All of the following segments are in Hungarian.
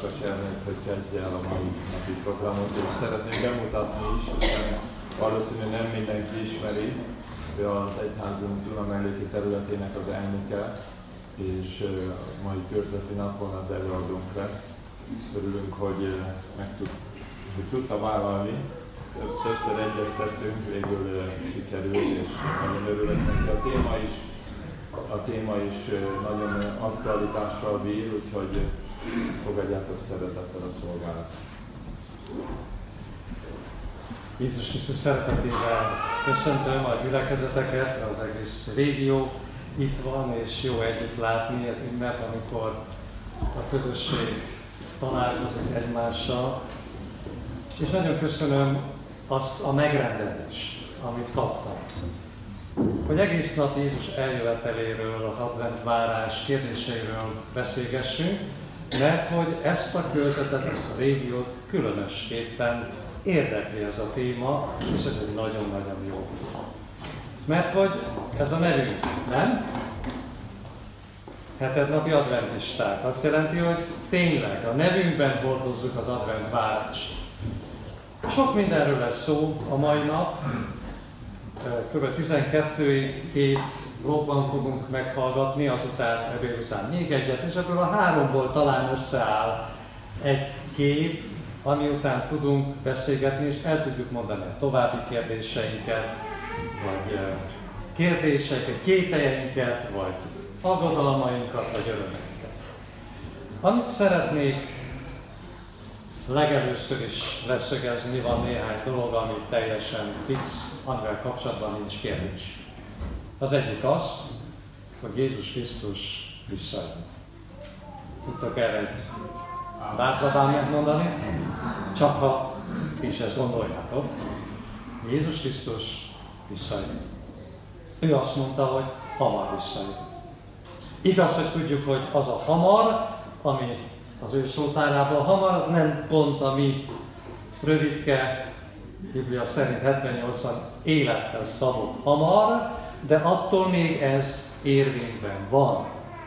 Farkas Ernőt, hogy kezdje el a mai napi programot, és szeretném bemutatni is, hiszen valószínűleg nem mindenki ismeri, ő az egyházunk Duna-melléki területének az elnöke, és a mai körzeti napon az előadónk lesz. Örülünk, hogy tudta vállalni. Többször egyeztettünk, végül sikerült, és nagyon örülök neki. A téma is nagyon aktualitással bír, úgyhogy fogadjátok szeretettel a szolgálatot. Jézus Krisztus szeretetével köszöntöm a gyülekezeteket, az egész régió itt van, és jó együtt látni ez ünnep, amikor a közösség találkozik egymással. És nagyon köszönöm azt a megrendelést, amit kaptam. Hogy egész nap Jézus eljöveteléről, az advent várás kérdéseiről beszélgessünk, mert hogy ezt a körzetet, ezt a régiót különösképpen érdekli ez a téma, és ez egy nagyon-nagyon jó. Mert hogy ez a nevünk, nem? Hetednapi adventisták. Azt jelenti, hogy tényleg a nevünkben hordozzuk az advent várást. Sok mindenről lesz szó a mai nap. Kb. 12-ig 2 blogban fogunk meghallgatni, azután ebéd után még egyet, és ebből a 3-ból talán összeáll egy kép, ami után tudunk beszélgetni, és el tudjuk mondani a további kérdéseinket, vagy kérdéseket, kételjeinket, vagy aggodalmainkat, vagy örömeinket. Amit szeretnék legelőször is leszögezni, van néhány dolog, ami teljesen fix, amivel kapcsolatban nincs kérdés. Az egyik az, hogy Jézus Krisztus visszajön. Tudtok erre egy bátrabban megmondani? Csak ha is ezt gondoljátok. Jézus Krisztus visszajön. Ő azt mondta, hogy hamar visszajön. Igaz, hogy tudjuk, hogy az a hamar, ami az ő szótárában hamar, az nem pont a mi rövidke, Biblia szerint 78-an élettel szabott hamar, de attól még ez érvényben van.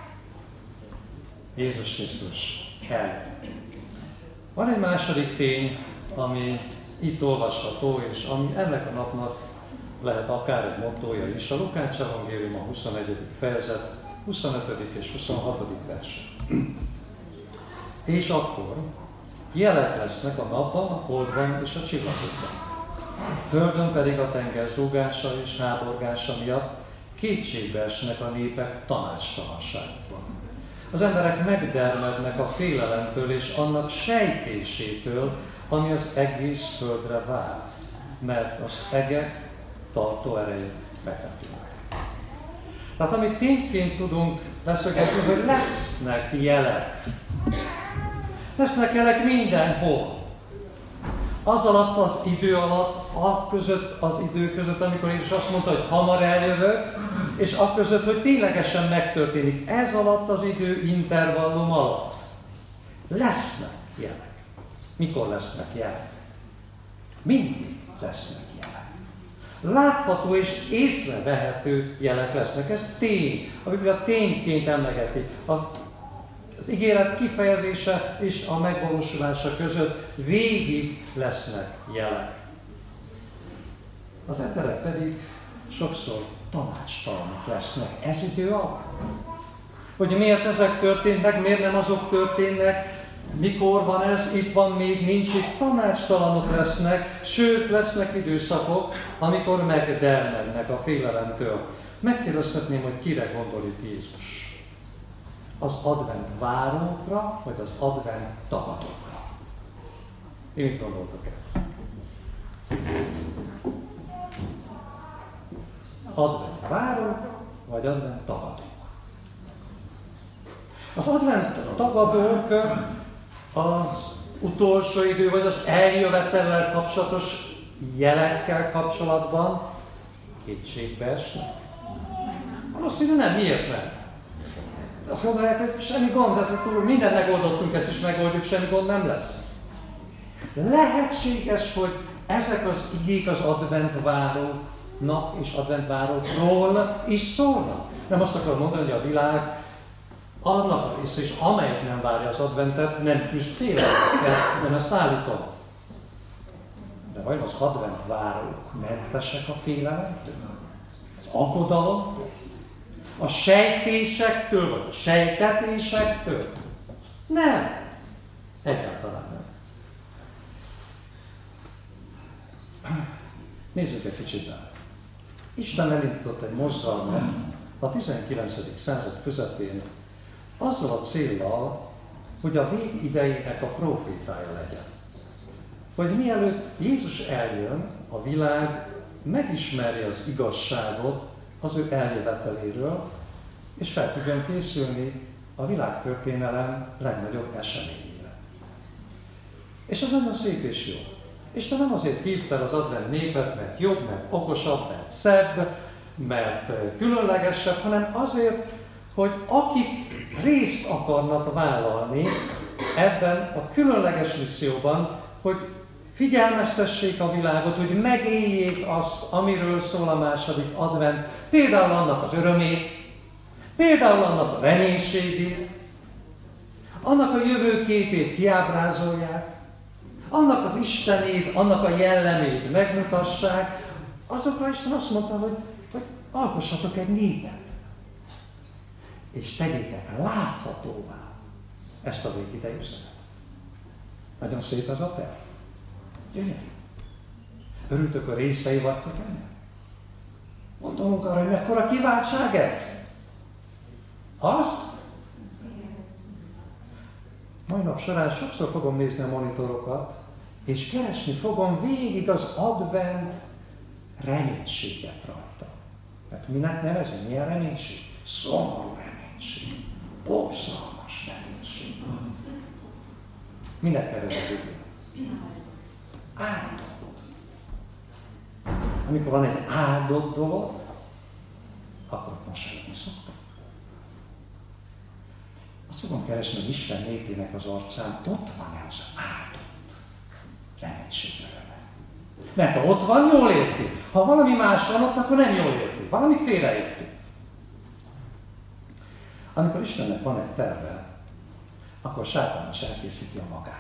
Jézus Krisztus eljön. Van egy második tény, ami itt olvasható, és ami ennek a napnak lehet akár egy mottója is. A Lukács evangélium a 21. fejezet, 25. és 26. vers. És akkor jelek lesznek a napban, a holdban és a csillagokban. Földön pedig a tenger zúgása és háborgása miatt kétségbe esnek a népek tanácstalanságban. Az emberek megdermednek a félelemtől és annak sejtésétől, ami az egész földre vár, mert az egek tartó erejét bekapják. Tehát amit tényként tudunk leszögezni, hogy lesznek jelek. Lesznek jelek mindenhol. Az alatt az idő alatt, az idő között, amikor Jézus azt mondta, hogy hamar eljövök, és akközött, hogy ténylegesen megtörténik. Ez alatt az idő intervallum alatt lesznek jelek. Mikor lesznek jelek? Mindig lesznek jelek. Látható és észrevehető jelek lesznek. Ez tény. A Biblia tényként emlegeti. Az ígéret kifejezése és a megvalósulása között végig lesznek jelek. Az emberek pedig sokszor tanácstalanok lesznek ez idő alatt. Hogy miért ezek történnek, miért nem azok történnek, mikor van ez, itt van, még nincs itt, tanácstalanok lesznek, sőt lesznek időszakok, amikor megdermednek a félelemtől. Megkérdezhetném, hogy kire gondol itt Jézus? Az advent várókra, vagy az advent tagadókra? Én mit gondoltok el? Advent várók, vagy advent tagadók? Az advent tagadók az utolsó idő, vagy az eljövetellel kapcsolatos jelekkel kapcsolatban kétségbe esnek. Valószínűleg nem, miért nem? Azt gondolják, hogy semmi gond, ez túl, mindent megoldottunk, ezt is megoldjuk, semmi gond nem lesz. Lehetséges, hogy ezek az igék az adventváróknak és adventvárókról is szólnak. Nem azt akarom mondani, hogy a világ annak a része is, amelyik nem várja az adventet, nem küzd félelmekkel, nem ezt állítom. De vajon az advent várók mentesek a félelemtől? Az aggodalomtól? A sejtésektől, vagy a sejtetésektől? Nem! Egyáltalán nem. Nézzük egy kicsit el. Isten elindított egy mozgalmat a 19. század közepén azzal a céllal, hogy a vég idejének a profétája legyen. Hogy mielőtt Jézus eljön, a világ megismerje az igazságot az ő eljöveteléről, és fel tudjon készülni a világtörténelem legnagyobb eseményére. És ez nagyon szép és jó. Isten nem azért hívta az advent népet, mert jobb, mert okosabb, mert szebb, mert különlegesebb, hanem azért, hogy akik részt akarnak vállalni ebben a különleges misszióban, hogy figyelmeztessék a világot, hogy megéljék azt, amiről szól a második advent, például annak az örömét, például annak a reménységét, annak a jövőképét kiábrázolják, annak az Istenét, annak a jellemét megmutassák, azokra Isten azt mondta, hogy alkossatok egy népet, és tegyétek láthatóvá ezt a végidejű üzenetet. Nagyon szép ez a terv. Gyönyörű. Örültök, a részei vagytok ennek? Gondolunk arra, hogy mekkora kiváltság ez? Az? Mai nap során sokszor fogom nézni a monitorokat, és keresni fogom végig az advent reménységet rajta. Mert minek nevezem? Milyen reménység? Szomorú reménység. Borzalmas reménység. Minek nevezem végig? Áldott. Amikor van egy áldott dolog, akkor mosolyogni szoktam. Azt fogom keresni, hogy Isten népének az arcán ott van-e az áldott reménység öröme. Mert ha ott van, jól érti. Ha valami más van ott, akkor nem jól érti. Valamit félreérti. Amikor Istennek van egy terve, akkor sátán is elkészíti a magáit.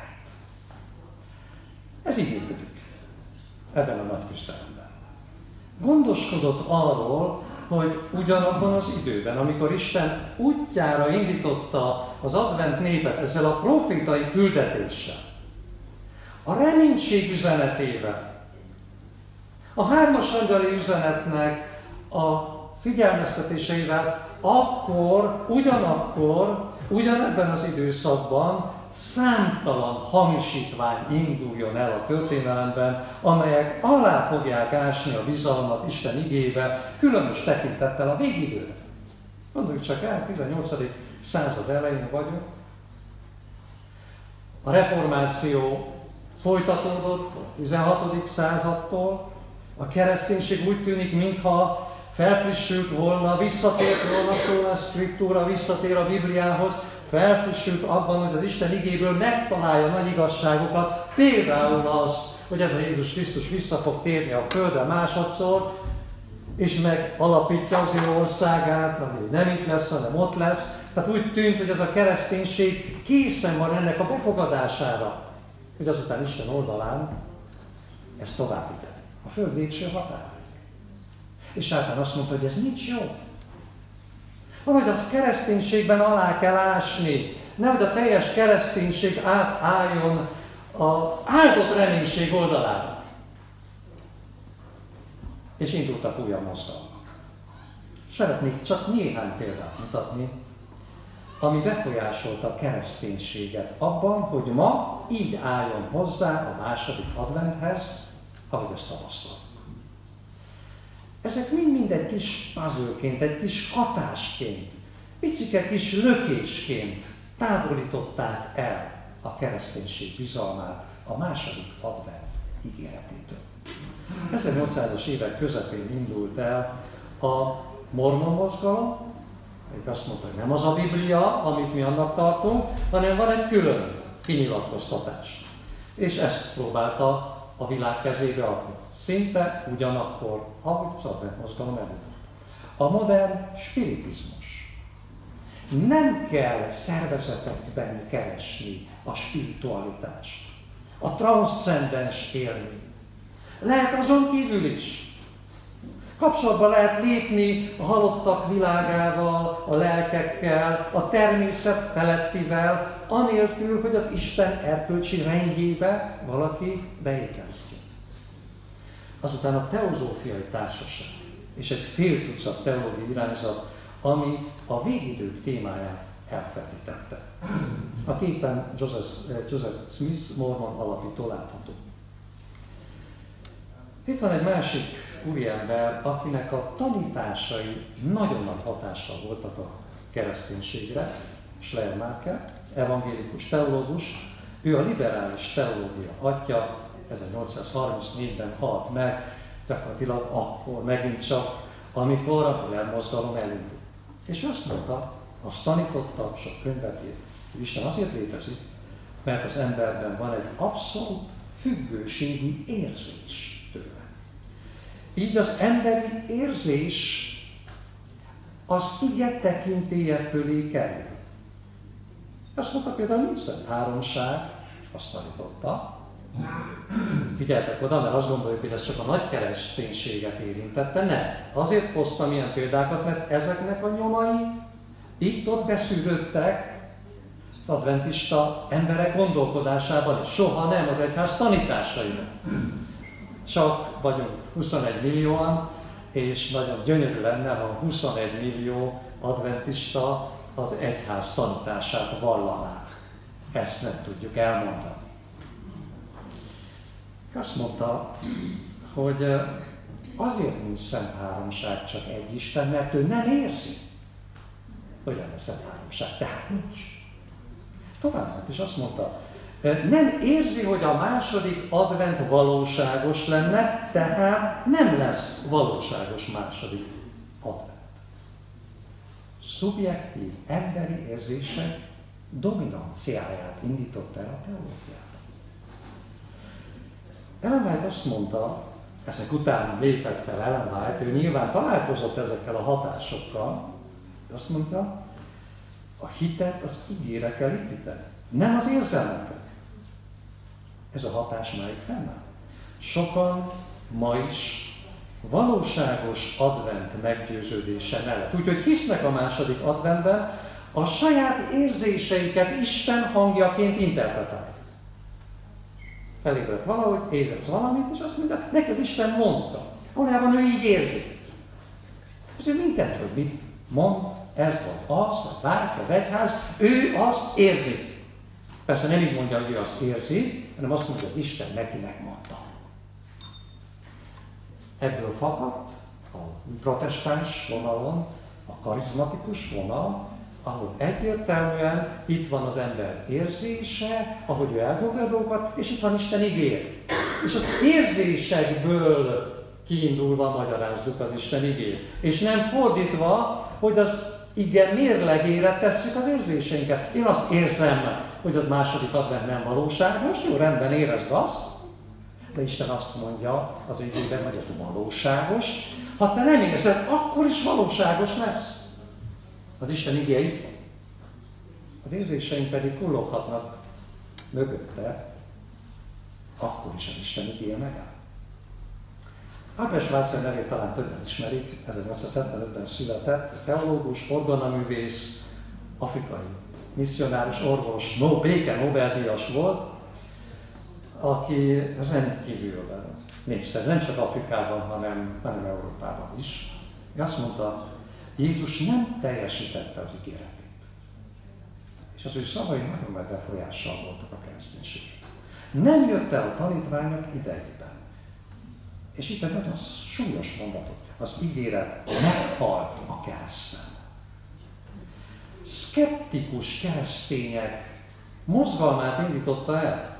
Ez így működik. Ebben a nagy küzdelemben. Gondoskodott arról, hogy ugyanabban az időben, amikor Isten útjára indította az advent népet ezzel a profétai küldetéssel, a reménység üzenetével, a hármas angyali üzenetnek a figyelmeztetéseivel, akkor, ugyanebben az időszakban számtalan hamisítvány induljon el a történelemben, amelyek alá fogják ásni a bizalmat Isten igébe, különös tekintettel a végidőre. Gondoljuk csak el, 18. század elején vagyunk. A reformáció folytatódott a 16. századtól. A kereszténység úgy tűnik, mintha felfrissült volna, visszatért volna sola scriptura, visszatér a Bibliához, felfrissült abban, hogy az Isten igéből megtalálja nagy igazságokat, például az, hogy ez a Jézus Krisztus vissza fog térni a földre másodszor, és meg alapítja az ő országát, ami nem itt lesz, hanem ott lesz. Tehát úgy tűnt, hogy ez a kereszténység készen van ennek a befogadására, hogy azután Isten oldalán ezt tovább vitte. A föld végső határa. És sátán azt mondta, hogy ez nincs jó. Valahogy a kereszténységben alá kell ásni. Nehogy a teljes kereszténység átálljon az áldott reménység oldalára. És indultak újabb mozgalmak. Szeretnék csak néhány példát mutatni, ami befolyásolta a kereszténységet abban, hogy ma így álljon hozzá a második adventhez, ahogy ezt tapasztaljuk. Ezek mind egy kis puzzleként, egy kis hatásként, picike kis lökésként távolították el a kereszténység bizalmát a második advent ígéretétől. 1800-as évek közepén indult el a mormon mozgalom, amelyik azt mondta, hogy nem az a Biblia, amit mi annak tartunk, hanem van egy külön kinyilatkoztatás. És ezt próbálta a világ kezébe adni. Szinte ugyanakkor, ahogy az advent mozgalom eljutott. A modern spiritizmus. Nem kell szervezetekben keresni a spiritualitást, a transzcendens élményt. Lehet azon kívül is. Kapcsolatba lehet lépni a halottak világával, a lelkekkel, a természet felettivel, anélkül, hogy az Isten erkölcsi rendjébe valaki beékelhetjen. Azután a teozófiai társaság és egy fél tucat teológiai irányzat, ami a végidők témáját elfelejtette. A képen Joseph Smith mormon alapító látható. Itt van egy másik úriember, akinek a tanításai nagyon nagy hatással voltak a kereszténységre, Schleiermacher, evangélikus teológus. Ő a liberális teológia atya, 1834-ben halt meg, gyakorlatilag akkor megint csak, amikor a Miller mozgalom elindult. És ő azt mondta, azt tanította, sok könyvet írt, hogy Isten azért létezik, mert az emberben van egy abszolút függőségi érzés tőle. Így az emberi érzés az ige tekintélye fölé kerül. Azt mondta például, nincs szent háromság, azt tanította. Figyeltek oda, mert azt gondoljuk, hogy ez csak a nagy kereszténységet érintette. Nem. Azért hoztam ilyen példákat, mert ezeknek a nyomai itt-ott beszűrődtek az adventista emberek gondolkodásában, és soha nem az egyház tanításainak. Csak vagyunk 21 millióan, és nagyon gyönyörű lenne, ha 21 millió adventista az egyház tanítását vallaná. Ezt nem tudjuk elmondani. Azt mondta, hogy azért nincs szent háromság, csak egy Isten, mert ő nem érzi, hogy lenne szent háromság, tehát nincs. Tovább is azt mondta, nem érzi, hogy a második advent valóságos lenne, tehát nem lesz valóságos második advent. Szubjektív emberi érzések dominanciáját indította el a teológiában. Ellen White azt mondta, ezek után lépett fel Ellen White, ő nyilván találkozott ezekkel a hatásokkal, azt mondta, a hitet az igére kell építeni, nem az érzelmekre. Ez a hatás máig fennáll. Sokan ma is valóságos advent meggyőződése mellett, úgyhogy hisznek a második adventben, a saját érzéseiket Isten hangjaként interpretálják. Felébredt valahogy, érez valamit, és azt mondja, neki az Isten mondta. Valójában ő így érzi. És ő minket, hogy mit mond, ez vagy az, vagy bárki, az egyház, ő azt érzi. Persze nem így mondja, hogy ő azt érzi, hanem azt mondja, hogy Isten neki megmondta. Ebből fakadt a protestáns vonalon a karizmatikus vonal, ahol egyértelműen itt van az ember érzése, ahogy ő elgondolja dolgokat, és itt van Isten igéje. És az érzésekből kiindulva magyarázzuk az Isten igét. És nem fordítva, hogy az ige mérlegére tesszük az érzéseinket. Én azt érzem, hogy az második advent nem valóságos, jó, rendben, érezd azt, de Isten azt mondja az igében, hogy ez valóságos. Ha te nem érzed, akkor is valóságos lesz. Az Isten igéje itt van. Az érzéseink pedig kulloghatnak mögötte, akkor is az Isten igéje megáll. Albert Schweitzer nevét talán többen ismerik, 1875-ben született, teológus, orgonaművész, afrikai misszionáris, orvos, béke Nobel-díjas volt, aki rendkívül népszerű, nem csak Afrikában, hanem Európában is. Azt mondta, Jézus nem teljesítette az ígéretét. És az ő szavai nagyon nagy befolyással voltak a kereszténységre. Nem jött el a tanítványok idejében. És itt egy nagyon súlyos mondatot. Az ígéret meghalt a kereszten. Szkeptikus keresztények mozgalmát indította el.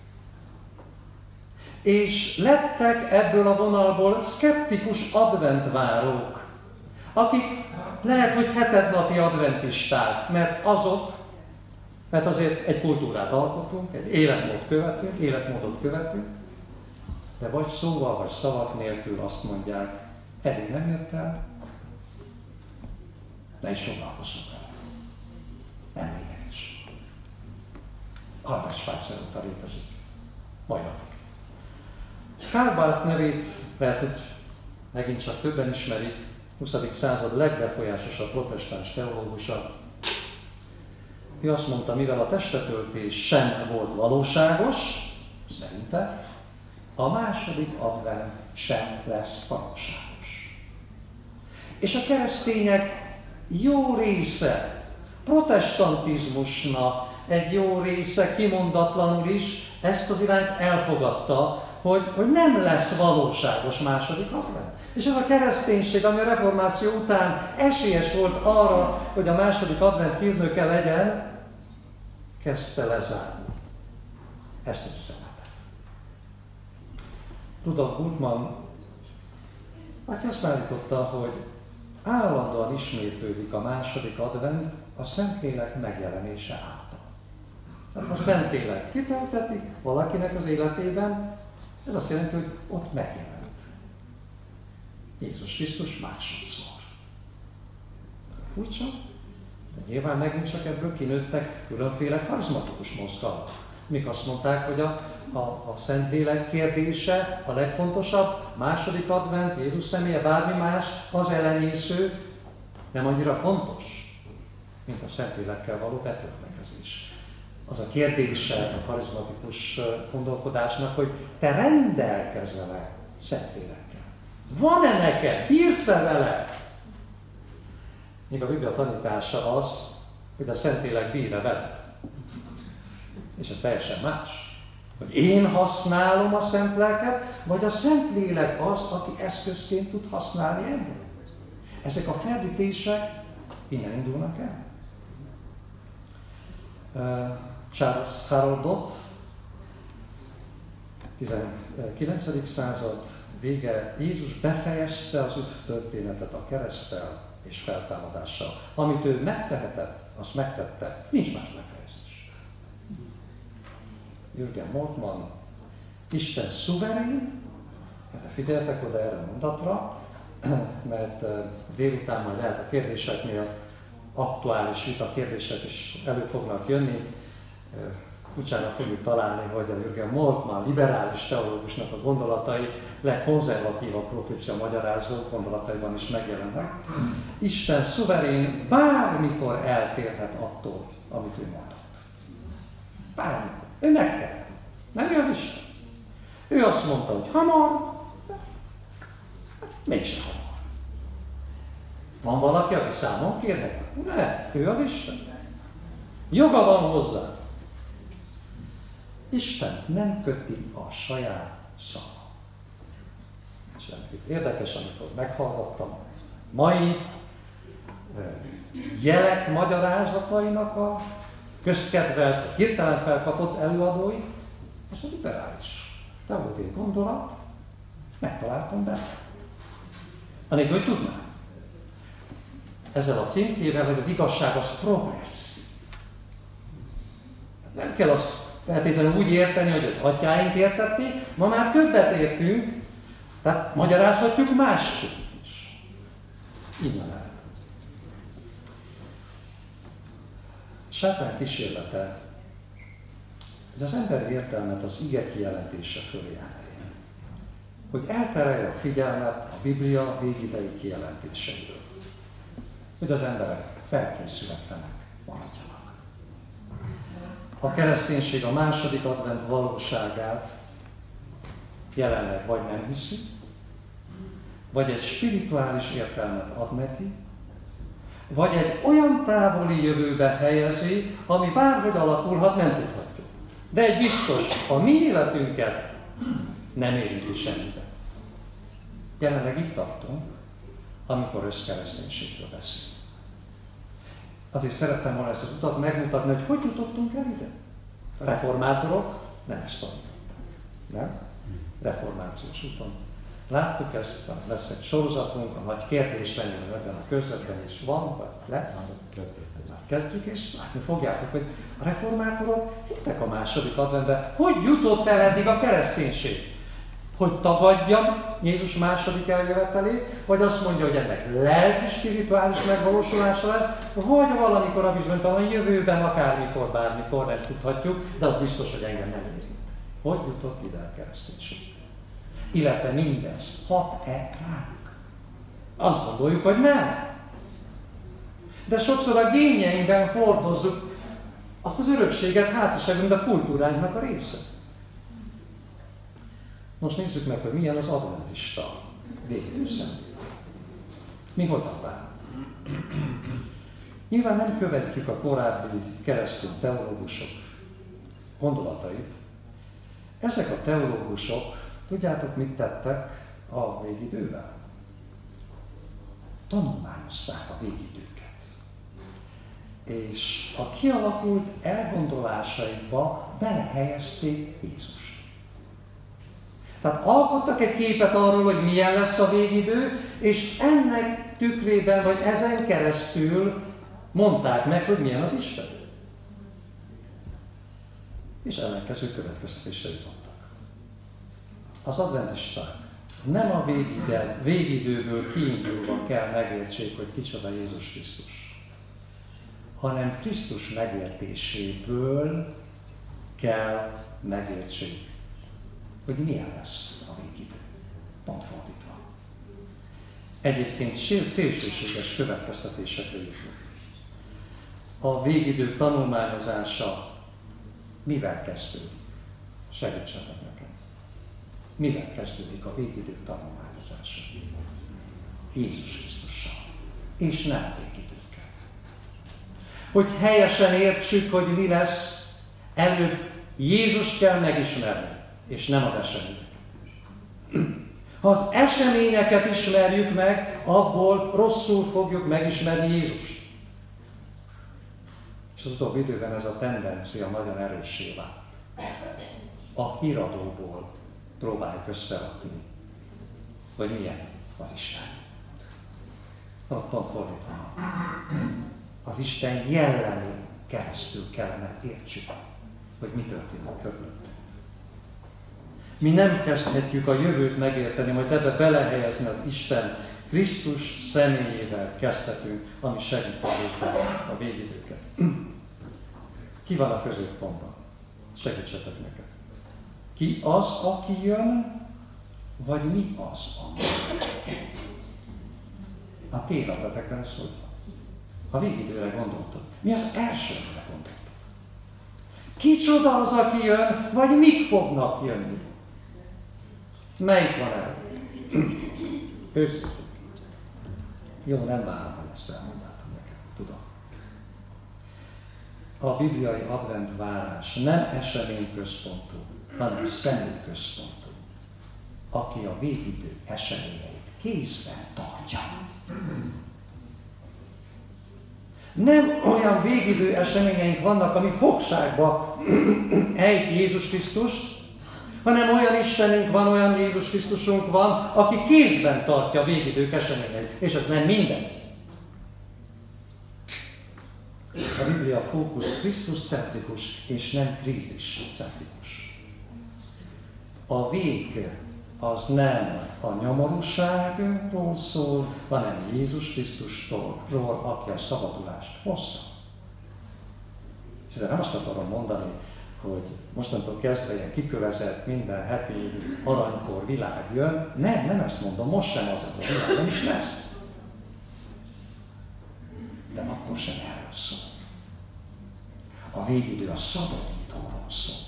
És lettek ebből a vonalból szkeptikus adventvárók, akik lehet, hogy hetednapi adventisták, mert azért egy kultúrát alkotunk, egy életmódot követünk, de vagy szóval, vagy szavak nélkül azt mondják, eddig nem jött el, de is foglalkozunk el. Albert Schweitzer óta létezik. Mai napig. Karl Barth nevét lehet, hogy megint csak többen ismerik, 20. század legbefolyásosabb protestáns teológusa. Ő azt mondta, mivel a testetöltés sem volt valóságos, szerinte, a második advent sem lesz valóságos. És a keresztények jó része, protestantizmusnak egy jó része kimondatlanul is ezt az irányt elfogadta, hogy nem lesz valóságos második advent. És ez a kereszténység, ami a reformáció után esélyes volt arra, hogy a második advent hírnöke legyen, kezdte lezárni ezt az üzenetet. Rudolf Bultmann, aki azt állította, hogy állandóan ismétlődik a második advent a Szentlélek megjelenése által. Tehát a Szentlélek kitöltetik valakinek az életében, ez azt jelenti, hogy ott megjelent Jézus Krisztus másodszor. Furcsa, de nyilván megint csak ebből kinőttek különféle karizmatikus mozgalmak. Mik azt mondták, hogy a Szentlélek kérdése a legfontosabb, második advent, Jézus személye, bármi más, az elenyésző, nem annyira fontos, mint a Szentlélekkel való betöltekezés. Az a kérdése a karizmatikus gondolkodásnak, hogy te rendelkezel-e Szentlélekkel? Van-e neked? Bírsz-e vele? Míg a Biblia tanítása az, hogy a Szentlélek bír-e veled. És ez teljesen más. Hogy én használom a Szent Lelket, vagy a Szentlélek az, aki eszközként tud használni engem. Ezek a ferdítések innen indulnak el. Charles Haroldot, 19. század vége, Jézus befejezte az üdvtörténetet a kereszttel és feltámadással. Amit ő megtehetett, azt megtette, nincs más befejezés. Jürgen Moltmann, Isten szuverén, figyeltek oda erre a mondatra, mert délután majd lehet a kérdéseknél aktuális vita kérdések is elő fognak jönni. Furcsának fogjuk találni, hogy a Jürgen Moltmann liberális teológusnak a gondolatai legkonzervatívabb profécia magyarázó gondolataiban is megjelennek. Isten szuverén bármikor eltérhet attól, amit ő mondott. Bármikor. Ő megteheti. Nem ő az Isten. Ő azt mondta, hogy hamar, mégsem hamar. Van valaki, aki számon kérnek? Ne, ő az Isten. Joga van hozzá. Isten nem köti a saját szava. És érdekes, amikor meghallgattam a mai jelek magyarázatainak a közkedvelt, hirtelen felkapott előadóit, az a liberális teológiai gondolat, megtaláltam benne. Anélkül, hogy tudnám. Ezzel a címkével, hogy az igazság az progresszív. Nem kell azt feltétlenül úgy érteni, hogy az atyáink értették, ma már többet értünk, tehát magyarázhatjuk másképp is. Innen lehet. Sátán kísérlete, hogy az emberi értelmet az ige kijelentése fölé emelje. Hogy elterelje a figyelmet a Biblia végidei kijelentéseiről. Hogy az emberek felkészületlenek maradjanak. A kereszténység a második advent valóságát jelenleg vagy nem hiszi, vagy egy spirituális értelmet ad neki, vagy egy olyan távoli jövőbe helyezi, ami bárhogy alakulhat, nem tudhatjuk. De egy biztos, a mi életünket nem érinti semmibe. Jelenleg itt tartunk, amikor összkereszténységről beszélünk. Azért szerettem volna ezt az utat megmutatni, hogy jutottunk el ide. A reformátorok nem ezt tanították. Nem? Reformációs úton. Láttuk ezt, lesz egy sorozatunk, a nagy kérdés legyen ebben a körzetben is van, vagy lesz. Kezdjük, és látni fogjátok, hogy a reformátorok hittek a második adventben. Hogy jutott el eddig a kereszténység? hogy tagadjam Jézus második eljövetelét, vagy azt mondja, hogy ennek lelki spirituális megvalósulása lesz, vagy valamikor a bizonytalan jövőben, akármikor, bármikor, nem tudhatjuk, de az biztos, hogy engem nem érint. Hogy jutott ide a kereszténység? Illetve mindez hat-e rájuk? Azt gondoljuk, hogy nem. De sokszor a génjeinkben hordozzuk azt az örökséget, hátraságunk, mint a kultúránknak a része. Most nézzük meg, hogy milyen az adventista végigszem. Mi hogyan várunk? Nyilván nem követjük a korábbi keresztény teológusok gondolatait. Ezek a teológusok, tudjátok, mit tettek a végidővel? Tanulmányozták a végidőket. És a kialakult elgondolásaikba belehelyezték Jézust. Tehát alkottak egy képet arról, hogy milyen lesz a végidő, és ennek tükrében, vagy ezen keresztül mondták meg, hogy milyen az Isten. És ellenkező következtetésre jutottak. Az adventisták nem a végidőből kiindulva kell megértsék, hogy kicsoda Jézus Krisztus, hanem Krisztus megértéséből kell megértsék, hogy milyen lesz a végidő. Pont fordítva. Egyébként szélsőséges következtetésekre jutunk. A végidő tanulmányozása mivel kezdődik? Segítsetek nekem. Mivel kezdődik a végidő tanulmányozása? Jézus Krisztussal. És nem végidőkkel. Hogy helyesen értsük, hogy mi lesz, előbb Jézust kell megismerni, és nem az eseményeket. Ha az eseményeket ismerjük meg, abból rosszul fogjuk megismerni Jézust. És az utóbbi időben ez a tendencia nagyon erőssé vált. A híradóból próbáljuk összerakni, hogy milyen az Isten. Pont fordítva. Az Isten jellemén keresztül kellene értsük, hogy mi történik körülöttünk. Mi nem kezdhetjük a jövőt megérteni, majd ebbe belehelyezni az Isten Krisztus személyével kezdhetünk, ami segít a végidőket. Ki van a középpontban? Segítsetek nekem. Ki az, aki jön, vagy mi az, ami jön? A ti életetekben ez hogy van? A végidőre gondoltok. Mi az elsőre gondoltok? Kicsoda az, aki jön, vagy mik fognak jönni? Melyik van el? Őszintén. Jó, nem várom, hogy ezt elmondjátok nekem. Tudom. A bibliai adventvárás nem eseményközpontú, hanem személyközpontú. Aki a végidő eseményeit kézben tartja. Nem olyan végidő eseményeink vannak, ami fogságba ejt Jézus Krisztust, hanem olyan Istenünk van, olyan Jézus Krisztusunk van, aki kézben tartja a végidők eseményeit. És ez nem mindegy. A Biblia fókusz Krisztus-centrikus, és nem krízis-centrikus. A vég az nem a nyomorúságról szól, hanem Jézus Krisztusról, aki a szabadulást hozza. És ezzel nem azt akarom mondani, hogy mostantól kezdve ilyen kikövezett, minden happy, aranykor világ jön. Nem ezt mondom, most sem az ez a világ, nem is lesz. De akkor sem erről szól. A végidő a szabadítóról szól.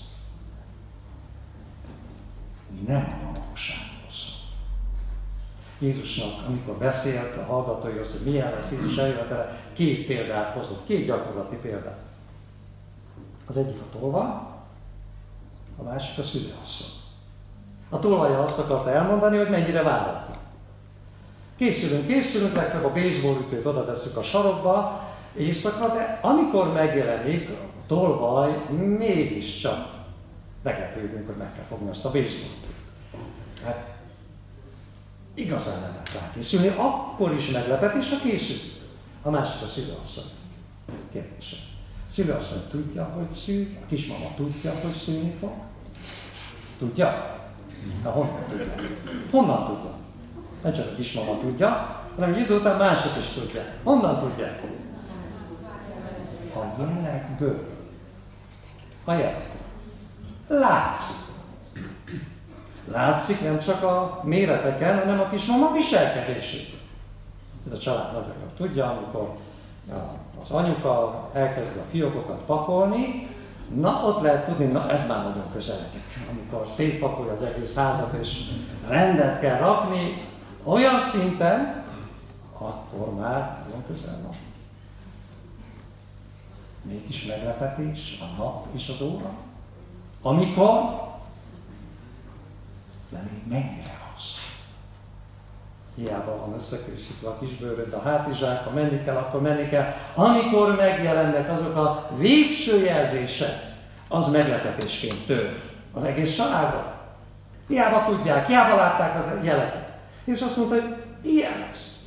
Nem a nyomorúságról szól. Jézusnak, amikor beszélt a hallgatóihoz, hogy milyen lesz Jézus eljövetele, két példát hozott, két gyakorlati példát. Az egyik a tolvaj, a másik a szülőasszony. A tolvajjal azt akarta elmondani, hogy mennyire várható. Készülünk, legfeljebb a baseballütőt oda tesszük a sarokba éjszaka, de amikor megjelenik a tolvaj, mégiscsak meglepődünk, hogy meg kell fogni azt a baseballütőt. Hát igazán nem lehet rákészülni, akkor is meglepetés, ha készülünk. A másik a szülőasszony. Kérdése. A szülőasszony tudja, hogy szül, a kismama tudja, hogy szülni fog. Tudja? Hát honnan tudja? Honnan tudja? Nem csak a kismama tudja, hanem egy idő után mások is tudja. Honnan tudják? A jelekből. A jelekből. Látszik. Látszik nem csak a méreteken, hanem a kismama viselkedését. Ez a család nagyon jól tudja, amikor az anyuka elkezdi a fiókokat pakolni, na ott lehet tudni, na ez már nagyon közeledik. Amikor szétpakolja az egész házat és rendet kell rakni, olyan szinten, akkor már nagyon közel van. Mégis meglepetés, a nap és az óra. Amikor, de még mennyire az. Hiába van összekészítve a kisbőröd, a hátizsák, ha menni kell, akkor menni kell. Amikor megjelennek azok a végső jelzések, az meglepetésként tör az egész családra. Hiába tudják, hiába látták az jeleket. És azt mondta, hogy ilyen lesz.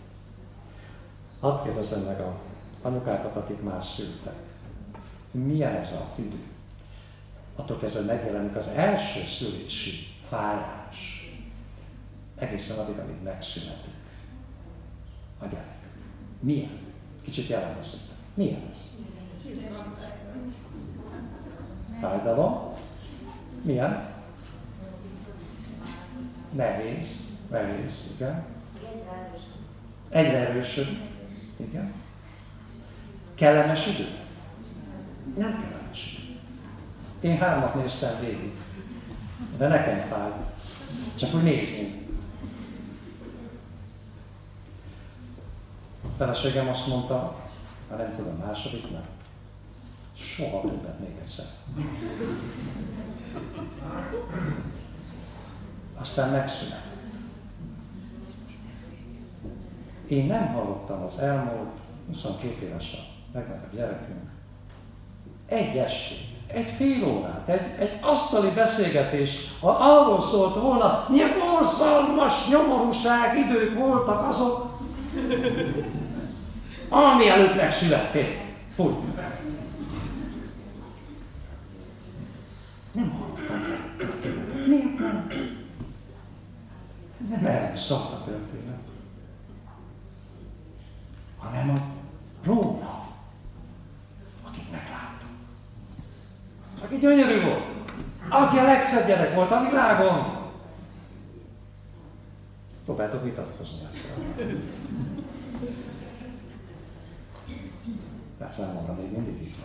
Hadd kérdezzem meg a anyukákat, akik már szültek. Milyen ez az idő? Attól kezdve megjelenik az első szülési fájás. Egészen addig, amíg megszületik a gyerek. Milyen? Kicsit jellemezően. Milyen ez? Fájdalom. Milyen? Nehéz, igen. Egyre erősödik. Igen. Kellemes idő? Nem kellemes idő. Én 3 néztem végig, de nekem fájt. Csak úgy nézni. A feleségem azt mondta, már nem tudom, másodiknak, soha többet még egyszer. Aztán megszületett. Én nem hallottam az elmúlt 22 éves a legnagyobb gyerekünk. Egy estét, egy fél órát, egy asztali beszélgetést, ha arról szólt volna, milyen borzalmas nyomorúság idők voltak azok, ami előtt megszülettél. Úgy. Nem hallottam el. Miért nem? Nem erről szólt a történet, hanem az róla, akit megláttam. Aki gyönyörű volt, aki a legszebb gyerek volt a világon. Próbáltok vitatkozni ezzel. Ez számomra még mindig így van.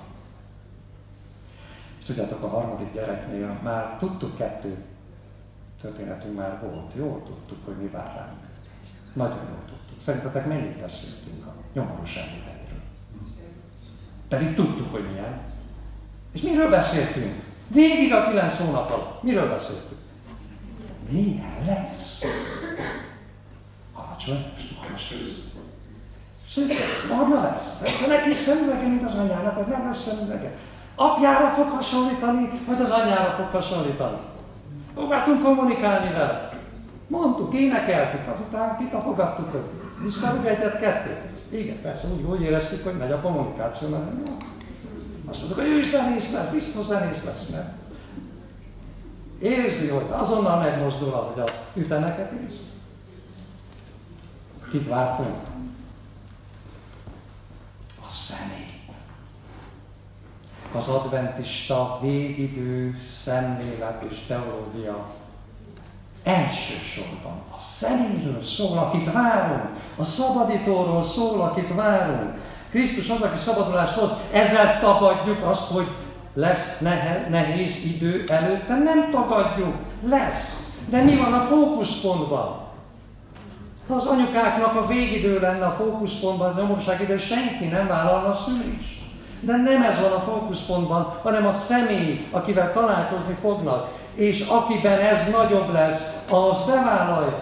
És tudjátok, a 3. gyereknél már tudtuk 2 történetünk már volt. Jól tudtuk, hogy mi vár ránk. Nagyon jól tudtuk. Szerintetek mennyit beszéltünk a nyomorúsági helyről? Pedig tudtuk, hogy milyen. És miről beszéltünk? Végig a 9 hónap alatt. Miről beszéltünk? Milyen lesz? Alacsony, magas lesz. Szép lesz, barna lesz. Lesz neki szemüvege, mint az anyának, vagy nem lesz szemüvege. Apjára fog hasonlítani, vagy az anyára fog hasonlítani. Próbáltunk kommunikálni vele. Mondtuk, énekeltük, azután kitapogattuk őt. Visszarúg 1-2. Igen, persze, úgy éreztük, hogy megy a kommunikáció, mert jó. Azt mondtuk, hogy ő zenész lesz, biztos zenész lesz, mert érzi, hogy azonnal megmozdul, ahogy a ütemeket érzi. Kit vártunk? A szemét. Az adventista végidő szemlélet és teológia elsősorban a személyről szól, akit várunk, a szabadítóról szól, akit várunk. Krisztus az, aki szabadulást hoz, ezzel tagadjuk azt, hogy lesz nehéz idő előtte. Nem tagadjuk, lesz. De mi van a fókuszpontban? Ha az anyukáknak a végidő lenne a fókuszpontban, az nyomorúság idő, senki nem vállalna a szülést. De nem ez van a fókuszpontban, hanem a személy, akivel találkozni fognak, és akiben ez nagyobb lesz, az bevállalja.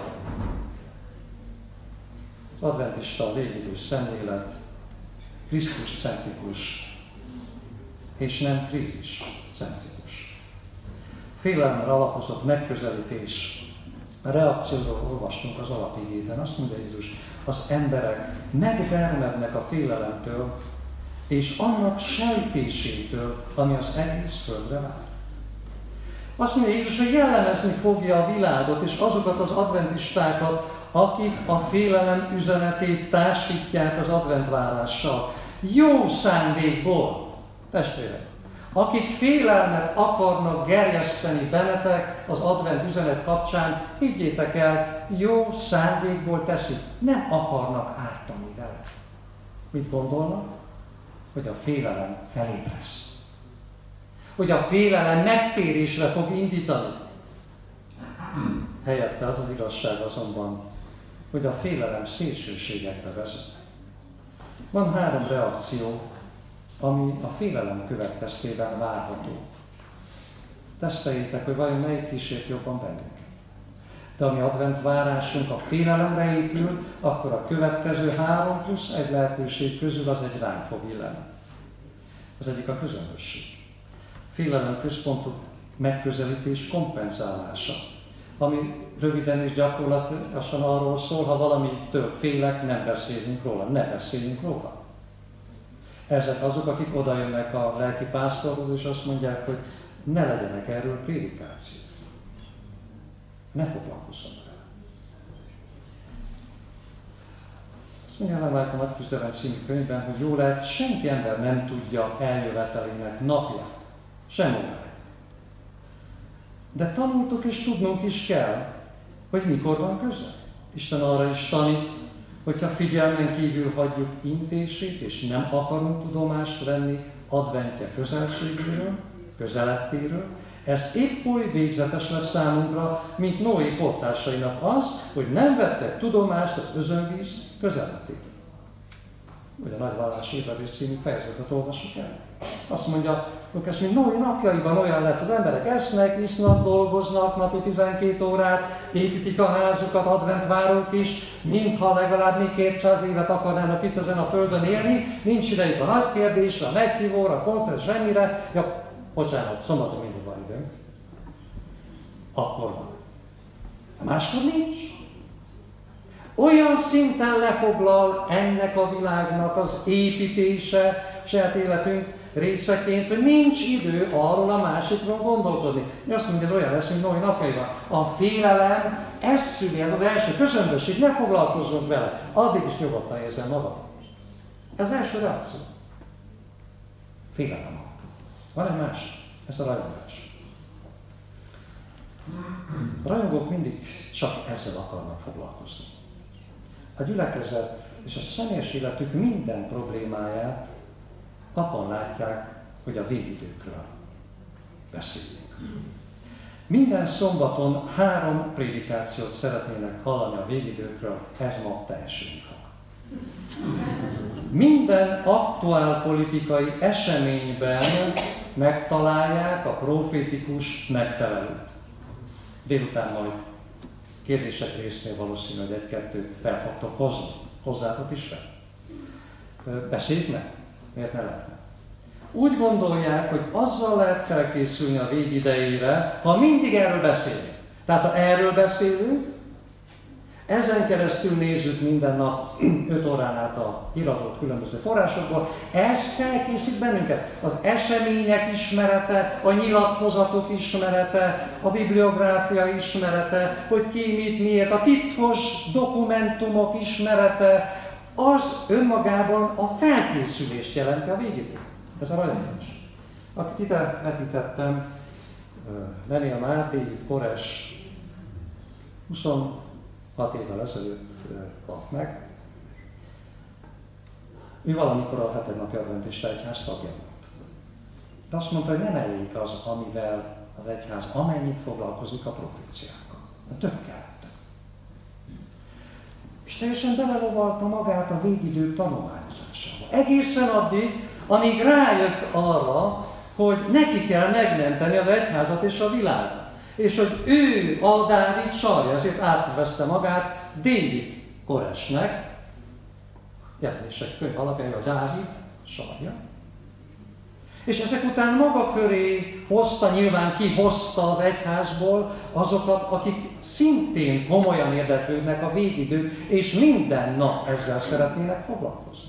Az adventista végidő szemlélet Krisztus-centrikus, és nem krízis-centrikus. Félelemmel alapozott megközelítés. A reakcióról olvastunk az alapigében. Azt mondja Jézus, az emberek megdermednek a félelemtől, és annak sejtésétől, ami az egész földre vár. Azt mondja Jézus, hogy jellemezni fogja a világot és azokat az adventistákat, akik a félelem üzenetét társítják az adventvárással. Jó szándékból, testvérek, akik félelmet akarnak gerjeszteni bennetek az advent üzenet kapcsán, higgyétek el, jó szándékból teszik, nem akarnak ártani vele. Mit gondolnak? Hogy a félelem felébreszt. Hogy a félelem megtérésre fog indítani. Helyette az az igazság azonban, hogy a félelem szélsőségekbe vezet. Van 3 reakció, ami a félelem következtében várható. Teszteljétek, hogy vajon melyik kísért jobban bennünket. De ami adventvárásunk a félelemre épül, akkor a következő 3+1 lehetőség közül az egy ránk fog illeni. Az egyik a közömbösség. Félelem központú megközelítés kompenzálása, ami röviden és gyakorlatilag arról szól, ha valamitől félek, nem beszélünk róla, ne beszéljünk róla. Ezek azok, akik oda jönnek a lelki pásztorhoz, és azt mondják, hogy ne legyenek erről prédikációk. Ne foglalkozzon vele. Azt mondja Ellen White a Nagy Küzdelem című könyvben, hogy jó lehet, senki ember nem tudja eljövetelének napját, sem óráját. De tanultuk és tudnunk is kell, hogy mikor van közel. Isten arra is tanít, hogyha figyelmen kívül hagyjuk intését, és nem akarunk tudomást venni adventje közelségéről, közelettéről, ez épp oly végzetes lesz számunkra, mint Noé kortársainak az, hogy nem vettek tudomást az özönvíz közelettéről. Vagy a Nagy Vallás ébredés című fejezetet olvassuk el. Azt mondja Lukács, hogy Noé napjaiban olyan lesz, az emberek esznek, isznak, dolgoznak napi 12 órát, építik a házukat, adventvárok is, mintha legalább még 200 évet akarnának itt ezen a földön élni, nincs idejük a nagy kérdésre, a meghívóra, a koncert, semmire. Ja, bocsánat, szombaton mindig van időnk. Akkor van. De máskor nincs. Olyan szinten lefoglal ennek a világnak az építése, saját életünk részeként, hogy nincs idő arról a másikról gondolkodni. Azt mondja, ez olyan lesz, mint Noé napjaiban. A félelem, ez szüli, ez az első közömbösség, ne foglalkozzunk vele. Addig is nyugodtan érzem magam. Ez az első reakció. Félelem. Van egy más, ez a rajongás. A rajongók mindig csak ezzel akarnak foglalkozni. A gyülekezet és a személyes életük minden problémáját abban látják, hogy a végidőkről beszéljünk. Minden szombaton 3 prédikációt szeretnének hallani a végidőkről, ez ma teljesülni fog. Minden aktuál politikai eseményben megtalálják a profétikus megfelelőt. Délután majd kérdések résznél valószínű, hogy 1-2 fel fogtok hozni. Hozzátok is fel. Beszéljük meg? Miért ne lehetne? Úgy gondolják, hogy azzal lehet felkészülni a végidejére, ha mindig erről beszélünk. Tehát ha erről beszélünk, ezen keresztül nézzük minden nap 5 órán át a híradót különböző forrásokból, ez felkészít bennünket. Az események ismerete, a nyilatkozatok ismerete, a bibliográfia ismerete, hogy ki mit miért, a titkos dokumentumok ismerete, az önmagában a felkészülést jelenti a végén. Ez a rajongás. Akit ide vetítettem, Lenél Máté, Kores, 26 évvel ezelőtt halt meg. Ő valamikor a 7. napi adventista egyház tagja volt. De azt mondta, hogy nem elég az, amivel az egyház amennyit foglalkozik a proféciákkal. Több kellett. És teljesen belelovalta magát a végidők tanulmányozásába. Egészen addig, amíg rájött arra, hogy neki kell megmenteni az egyházat és a világot. És hogy ő a Dávid sarja, ezért átnevezte magát David Koresnek, Jelenések könyv alapján a Dávid sarja. És ezek után maga köré hozta, nyilván kihozta az egyházból azokat, akik szintén komolyan érdeklődnek a végidő, és minden nap ezzel szeretnének foglalkozni.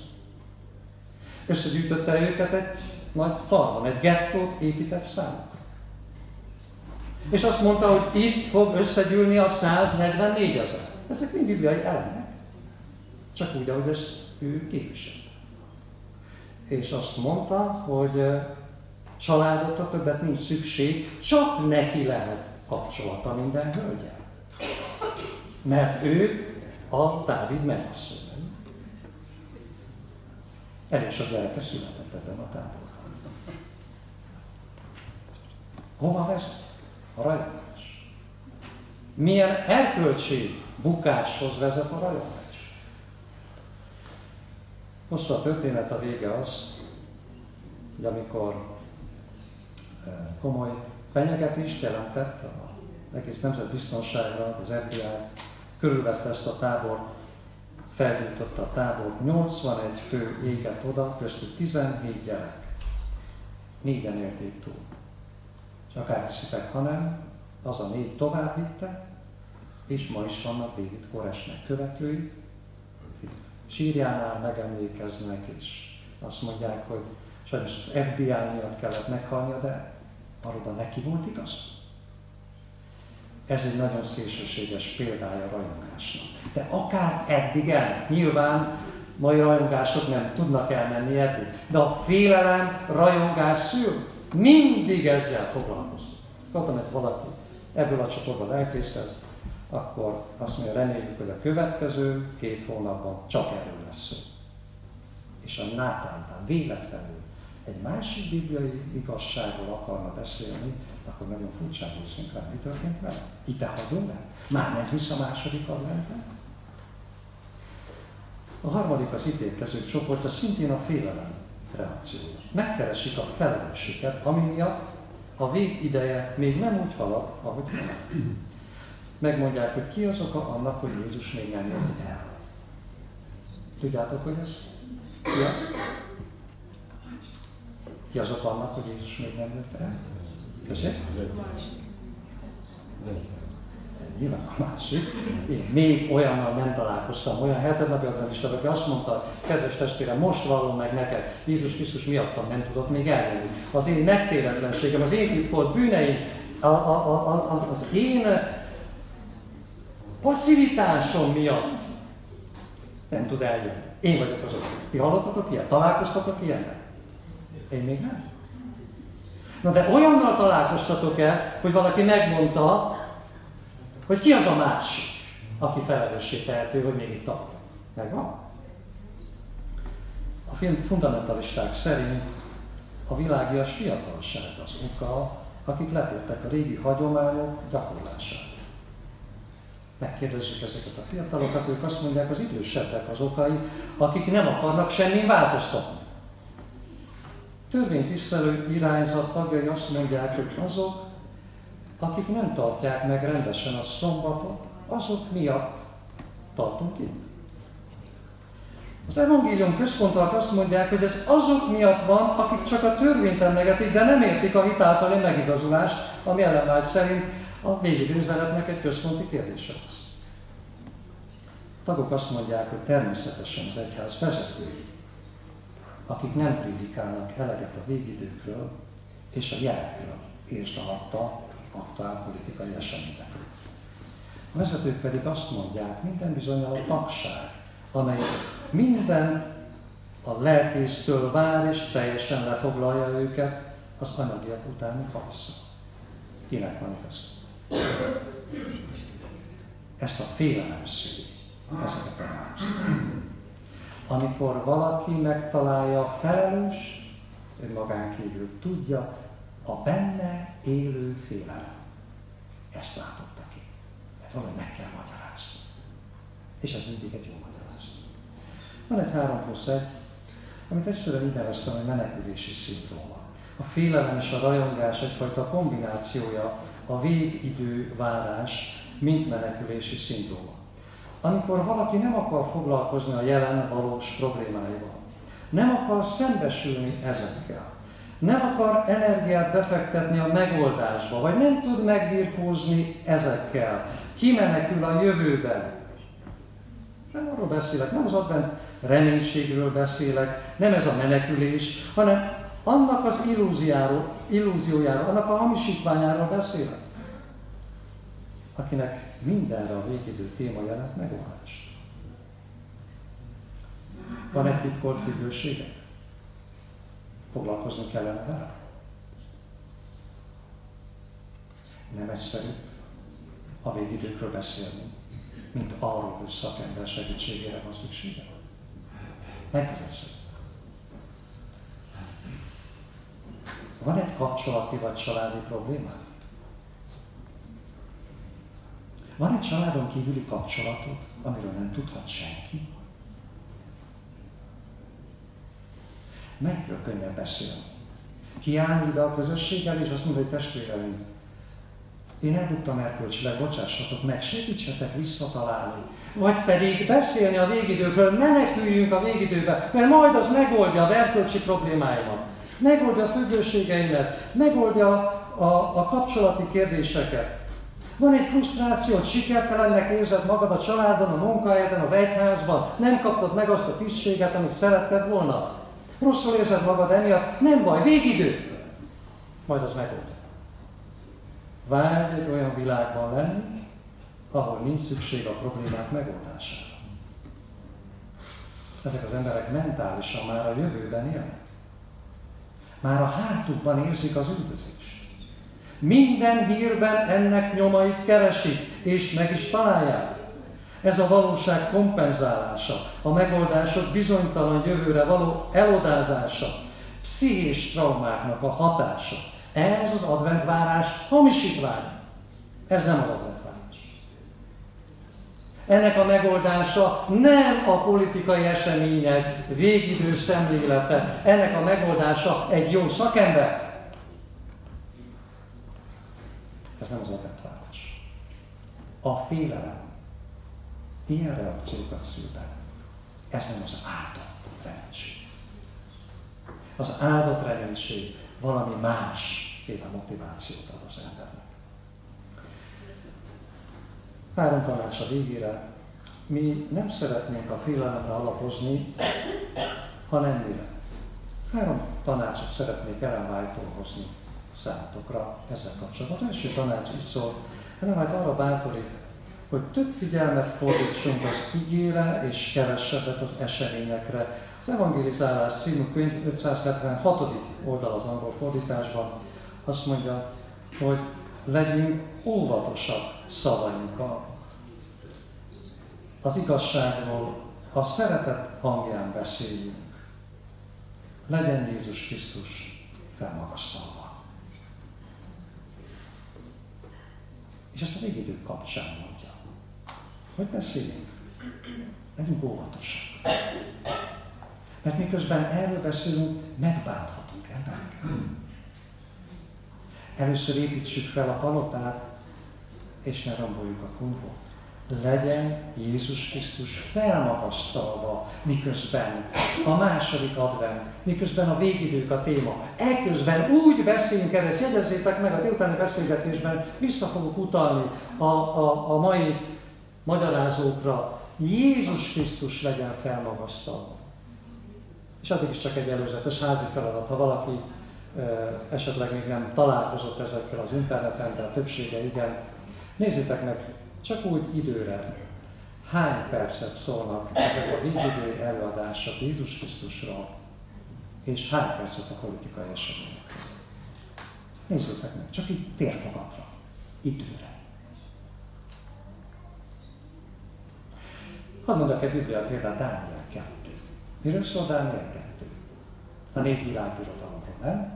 Összegyűjtötte őket egy nagy falon, egy gettót épített számukra. És azt mondta, hogy itt fog összegyűlni a 144 000. Ezek mind bibliai elemek. Csak úgy, ahogy ezt ő képviselt. És azt mondta, hogy családokra többet nincs szükség, csak neki lehet kapcsolata minden hölgyel. Mert ő a Dávid mennyasszony. Elég sok gyereke született ebben a táborban. Hova vezet a rajongás? Milyen erkölcsi bukáshoz vezet a rajongás? Hosszú a történet, a vége az, hogy amikor komoly fenyegetést jelentett az egész nemzetbiztonságra, az FBI körülvette ezt a tábort, felgyújtotta a tábort, 81 fő égett oda, köztük 17 gyerek. 4-en élték túl. És akár hiszitek, hanem az a 4 tovább vitte, és ma is vannak David Koresnek követői. Sírjánál megemlékeznek, és azt mondják, hogy sajnos az FBI miatt kellett meghalnia, de arra neki volt igaz. Ez egy nagyon szélsőséges példája a rajongásnak. De akár eddig el, nyilván mai rajongások nem tudnak elmenni eddig, de a félelem rajongás szül, mindig ezzel foglalkozik. Gondolom, hogy valaki ebből a csoportban elkészítesz, akkor azt mondja, reméljük, hogy a következő 2 hónapban csak erről lesz szó. És a Nátántán véletlenül egy másik bibliai igazságról akarna beszélni, akkor nagyon furcsán nézzünk rá, mi történt vele? Ide hagyom el? Már nem hisz a második adventben? A harmadik az ítélkezők csoportja, szintén a félelem reakciója. Megkeresik a felelősséget, ami miatt a vég ideje még nem úgy halad, ahogy halad. Megmondják, hogy ki az oka annak, hogy Jézus még nem jött el. Tudjátok, hogy ez ki az? Ki az oka annak, hogy Jézus még nem jött el? Köszönjük? Nyilván a másik. Én még olyannal nem találkoztam, olyan hetenapi adventista, aki azt mondta, kedves testvérem, most vallom meg neked, Jézus Krisztus miattam nem tudott még eljönni. Az én megtéretlenségem, az én titkolt bűneim, az én passzivitásom miatt nem tud eljönni. Én vagyok azok. Ti hallottatok ilyet? Találkoztatok ilyennel? Én még nem. Na de olyannal találkoztatok-e, hogy valaki megmondta, hogy ki az a másik, aki felelőssé tehető, hogy még itt tart. Megvan? A fundamentalisták szerint a világias fiatalság az oka, akik letértek a régi hagyományok gyakorlására. Megkérdezzük ezeket a fiatalokat, ők azt mondják, az idősebbek az okai, akik nem akarnak semmin változtatni. Törvénytisztelő irányzat tagjai azt mondják, hogy azok, akik nem tartják meg rendesen a szombatot, azok miatt tartunk itt. Az evangélium központok azt mondják, hogy ez azok miatt van, akik csak a törvényt emlegetik, de nem értik a hit általi megigazulást, ami Ellen White szerint a végidőzeletnek egy központi kérdése az. A tagok azt mondják, hogy természetesen az egyház vezetői, akik nem prédikálnak eleget a végidőkről és a jelekről, és a politikai eseményekről. A vezetők pedig azt mondják, minden bizonnyal a tagság, amely mindent a lelkésztől vár és teljesen lefoglalja őket, az anyagiak utáni harca. Kinek van igaz? Ezt a félelem szüli, ezeket a rácsokat. Amikor valaki megtalálja a felelős, önmagán kívül tudja, a benne élő félelem. Ezt látotta ki. Mert valahogy meg kell magyarázni. És ez mindig egy jó magyarázat. Van egy 3+1, amit egyszerűen így neveztem, hogy menekülési szindróma. A félelem és a rajongás egyfajta kombinációja a végidő várás, mint menekülési szindróma. Amikor valaki nem akar foglalkozni a jelen valós problémáival, nem akar szembesülni ezekkel, nem akar energiát befektetni a megoldásba, vagy nem tud megbirkózni ezekkel, kimenekül a jövőben. Nem arról beszélek, nem az advent reménységről beszélek, nem ez a menekülés, hanem annak az illúziójáról, annak a hamisítványáról beszélek. akinek mindenre a végidő téma jelent megoldást. Van egy titkolt függősége? Foglalkozni kellene vele? Nem egyszerű a végidőkről beszélni, mint arról, hogy szakember segítségére van szüksége. Megközelítő. Van egy kapcsolati vagy családi problémád? Van egy családon kívüli kapcsolatod, amiről nem tudhat senki? Melyikről könnyebb beszélni? Kiállni ide a közösséggel, és azt mondja, hogy testvéreim, én elbuktam erkölcsileg, bocsássatok meg, segítsetek visszatalálni. Vagy pedig beszélni a végidőkről, meneküljünk a végidőbe, mert majd az megoldja az erkölcsi problémáimat, megoldja a függőségeimet, megoldja a kapcsolati kérdéseket. Van egy frusztráció, hogy sikertelennek érzed magad a családon, a munkahelyeden, az egyházban, nem kaptad meg azt a tisztséget, amit szeretted volna. Rosszul érzed magad emiatt, nem baj, végidő. Majd az megoldja. Vágy egy olyan világban lenni, ahol nincs szükség a problémák megoldására. Ezek az emberek mentálisan már a jövőben élnek. Már a hátukban érzik az üldözést. Minden hírben ennek nyomait keresik, és meg is találják. Ez a valóság kompenzálása, a megoldások bizonytalan jövőre való elodázása, pszichés traumáknak a hatása. Ez az adventvárás hamisítvány. Ez nem az adventvárás. Ennek a megoldása nem a politikai események végidő szemlélete. Ennek a megoldása egy jó szakember. Ez nem az adventvárás. A félelem ilyen reakciókat szül be. Ez nem az áldott reménység. Az áldott reménység valami másféle motivációt ad az embernek. 3 tanács a végére. Mi nem szeretnénk a félelemre alapozni, hanem mire? 3 tanácsot szeretnék Ellen White-tól hozni számotokra ezzel kapcsolatban. Az első tanács is szól, Ellen White arra bátorít, hogy több figyelmet fordítsunk az igére és kevesebbet az eseményekre. Az Evangelizálás című könyv 576. oldal az angol fordításban azt mondja, hogy legyünk óvatosak szavainkkal. Az igazságról a szeretet hangján beszéljünk. Legyen Jézus Krisztus felmagasztalva. És ezt a végidők kapcsán mondja. Hogy beszéljünk? Legyünk óvatosak. Mert miközben erről beszélünk, megbánthatunk embereket. Először építsük fel a palotát, és ne romboljuk a kúvót. Legyen Jézus Krisztus felmagasztalva, miközben a második advent, miközben a végidők a téma. Ekközben úgy beszéljünk el, ezt jegyezzétek meg a délutáni beszélgetésben, vissza fogok utalni a mai magyarázókra. Jézus Krisztus legyen felmagasztalva. És addig is csak egy előzetes házi feladat, ha valaki esetleg még nem találkozott ezekkel az interneten, de a többsége igen. Nézzétek meg, csak úgy időre, hány percet szólnak ezek a végidő előadások Jézus Krisztusról, és hány percet a politikai eseményekről. Nézzétek meg, csak így térfogatra, időre. Hadd mondjak egy Bibliát példát, Dániel 2. Miről szól Dániel 2? A 4 világbirodalomról, nem?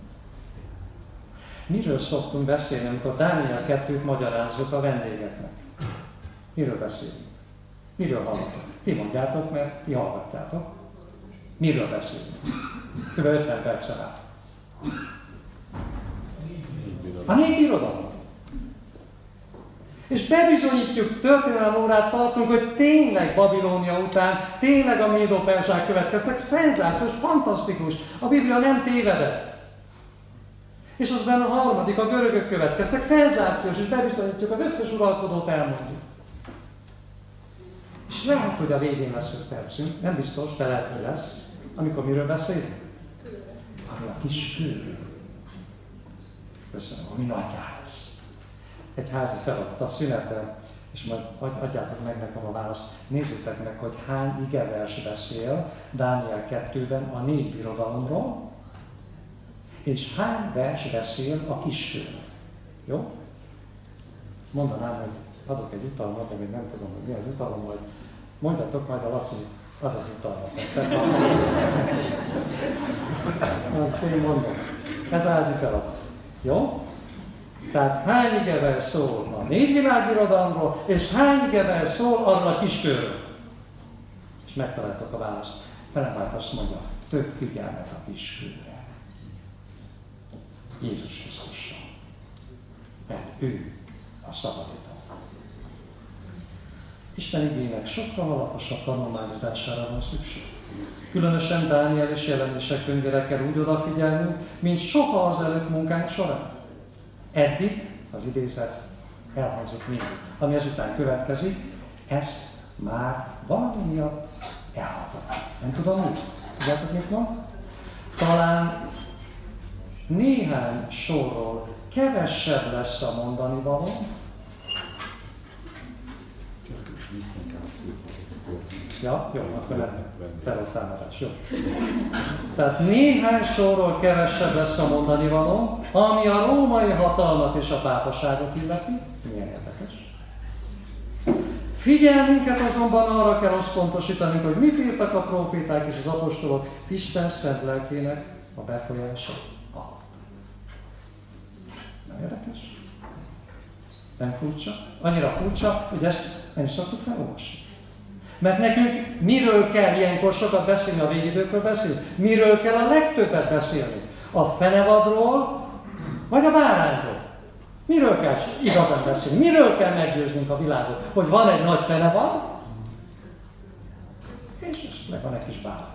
Miről szoktunk beszélni, amikor Dániel 2-t magyarázzuk a vendégeknek? Miről beszélünk? Miről hallgatok? Ti mondjátok, mert ti hallgatjátok. Miről beszélünk? Kb. 50 percen át. A 4 birodalom. És bebizonyítjuk, történelem órát tartunk, hogy tényleg Babilónia után, tényleg a Médo-Perzsák következtek. Szenzációs, fantasztikus. A Biblia nem tévedett. És aztán a harmadik, a görögök következtek. Szenzációs, és bebizonyítjuk, az összes uralkodót elmondjuk. És lehet, hogy a végén lesz 5 percünk, nem biztos, de lehet, hogy lesz. Amikor miről beszélünk? Arról a kis kőről. Köszönöm, ami nagyjá lesz. egy házi feladat a szünetben, és majd adjátok meg nekem a választ. Nézzétek meg, hogy hány igevers beszél Dániel 2-ben a népbirodalomról, és hány vers beszél a kiskörről. Jó? Mondanám, hogy adok egy utalmat, de még nem tudom, hogy mi az utalom, vagy mondjatok majd a Laci ad az utalmat. Én mondom. Ez házi feladat. Jó? Tehát hány igevers szól a 4 világbirodalomról, és hány igevers szól arról a kiskörről. És megtaláltok a választ. Felemát azt mondja, több figyelmet a kiskörre. Jézus Krisztusra. Mert ő a szabadító. Isten igének sokkal alaposabb tanulmányozására van szükség. Különösen Dániel és Jelenések könyvére kell úgy odafigyelnünk, mint soha az előtt munkánk során. Eddig az idézet elhangzott mindig. Ami ezután következik, ezt már valami miatt elhallgatjuk. Nem tudom mi? Tudjátok, mit mond? Talán néhány sorról kevesebb lesz a mondani való, ja, jó, akkor nem terrortámadás, jó. Tehát néhány sorról kevesebb lesz a mondani való, ami a római hatalmat és a pápaságot illeti. Milyen érdekes. Figyelmünket azonban arra kell összpontosítanunk, hogy mit írtak a próféták és az apostolok Isten szent lelkének a befolyása alatt. Nem érdekes? Nem furcsa? Annyira furcsa, hogy ezt nem szoktuk felolvasni. Mert nekünk miről kell ilyenkor sokat beszélni, a végidőkről beszélni? Miről kell a legtöbbet beszélni? A fenevadról, vagy a bárányról? Miről kell igazán beszélni? Miről kell meggyőznünk a világot? Hogy van egy nagy fenevad, és meg van egy kis bárány.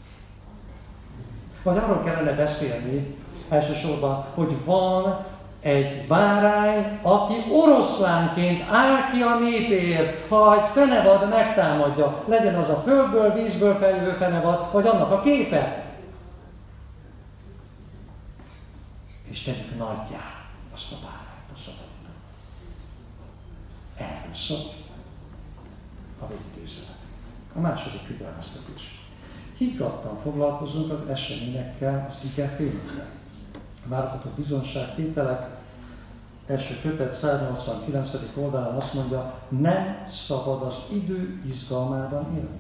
Vagy arról kellene beszélni elsősorban, hogy van egy bárány, aki oroszlánként áll ki a népéért, ha egy fenevad megtámadja, legyen az a földből, vízből feljövő fenevad, vagy annak a képe. És tegyük nagyjá azt a bárányt, a szabadítót. Erről szól a végidőszeret. A második figyelmeztetés. Higgadtan foglalkozunk az eseményekkel, az igefényekkel. Várható bizonságtételek, első kötet 189. oldalán azt mondja, nem szabad az idő izgalmában élni.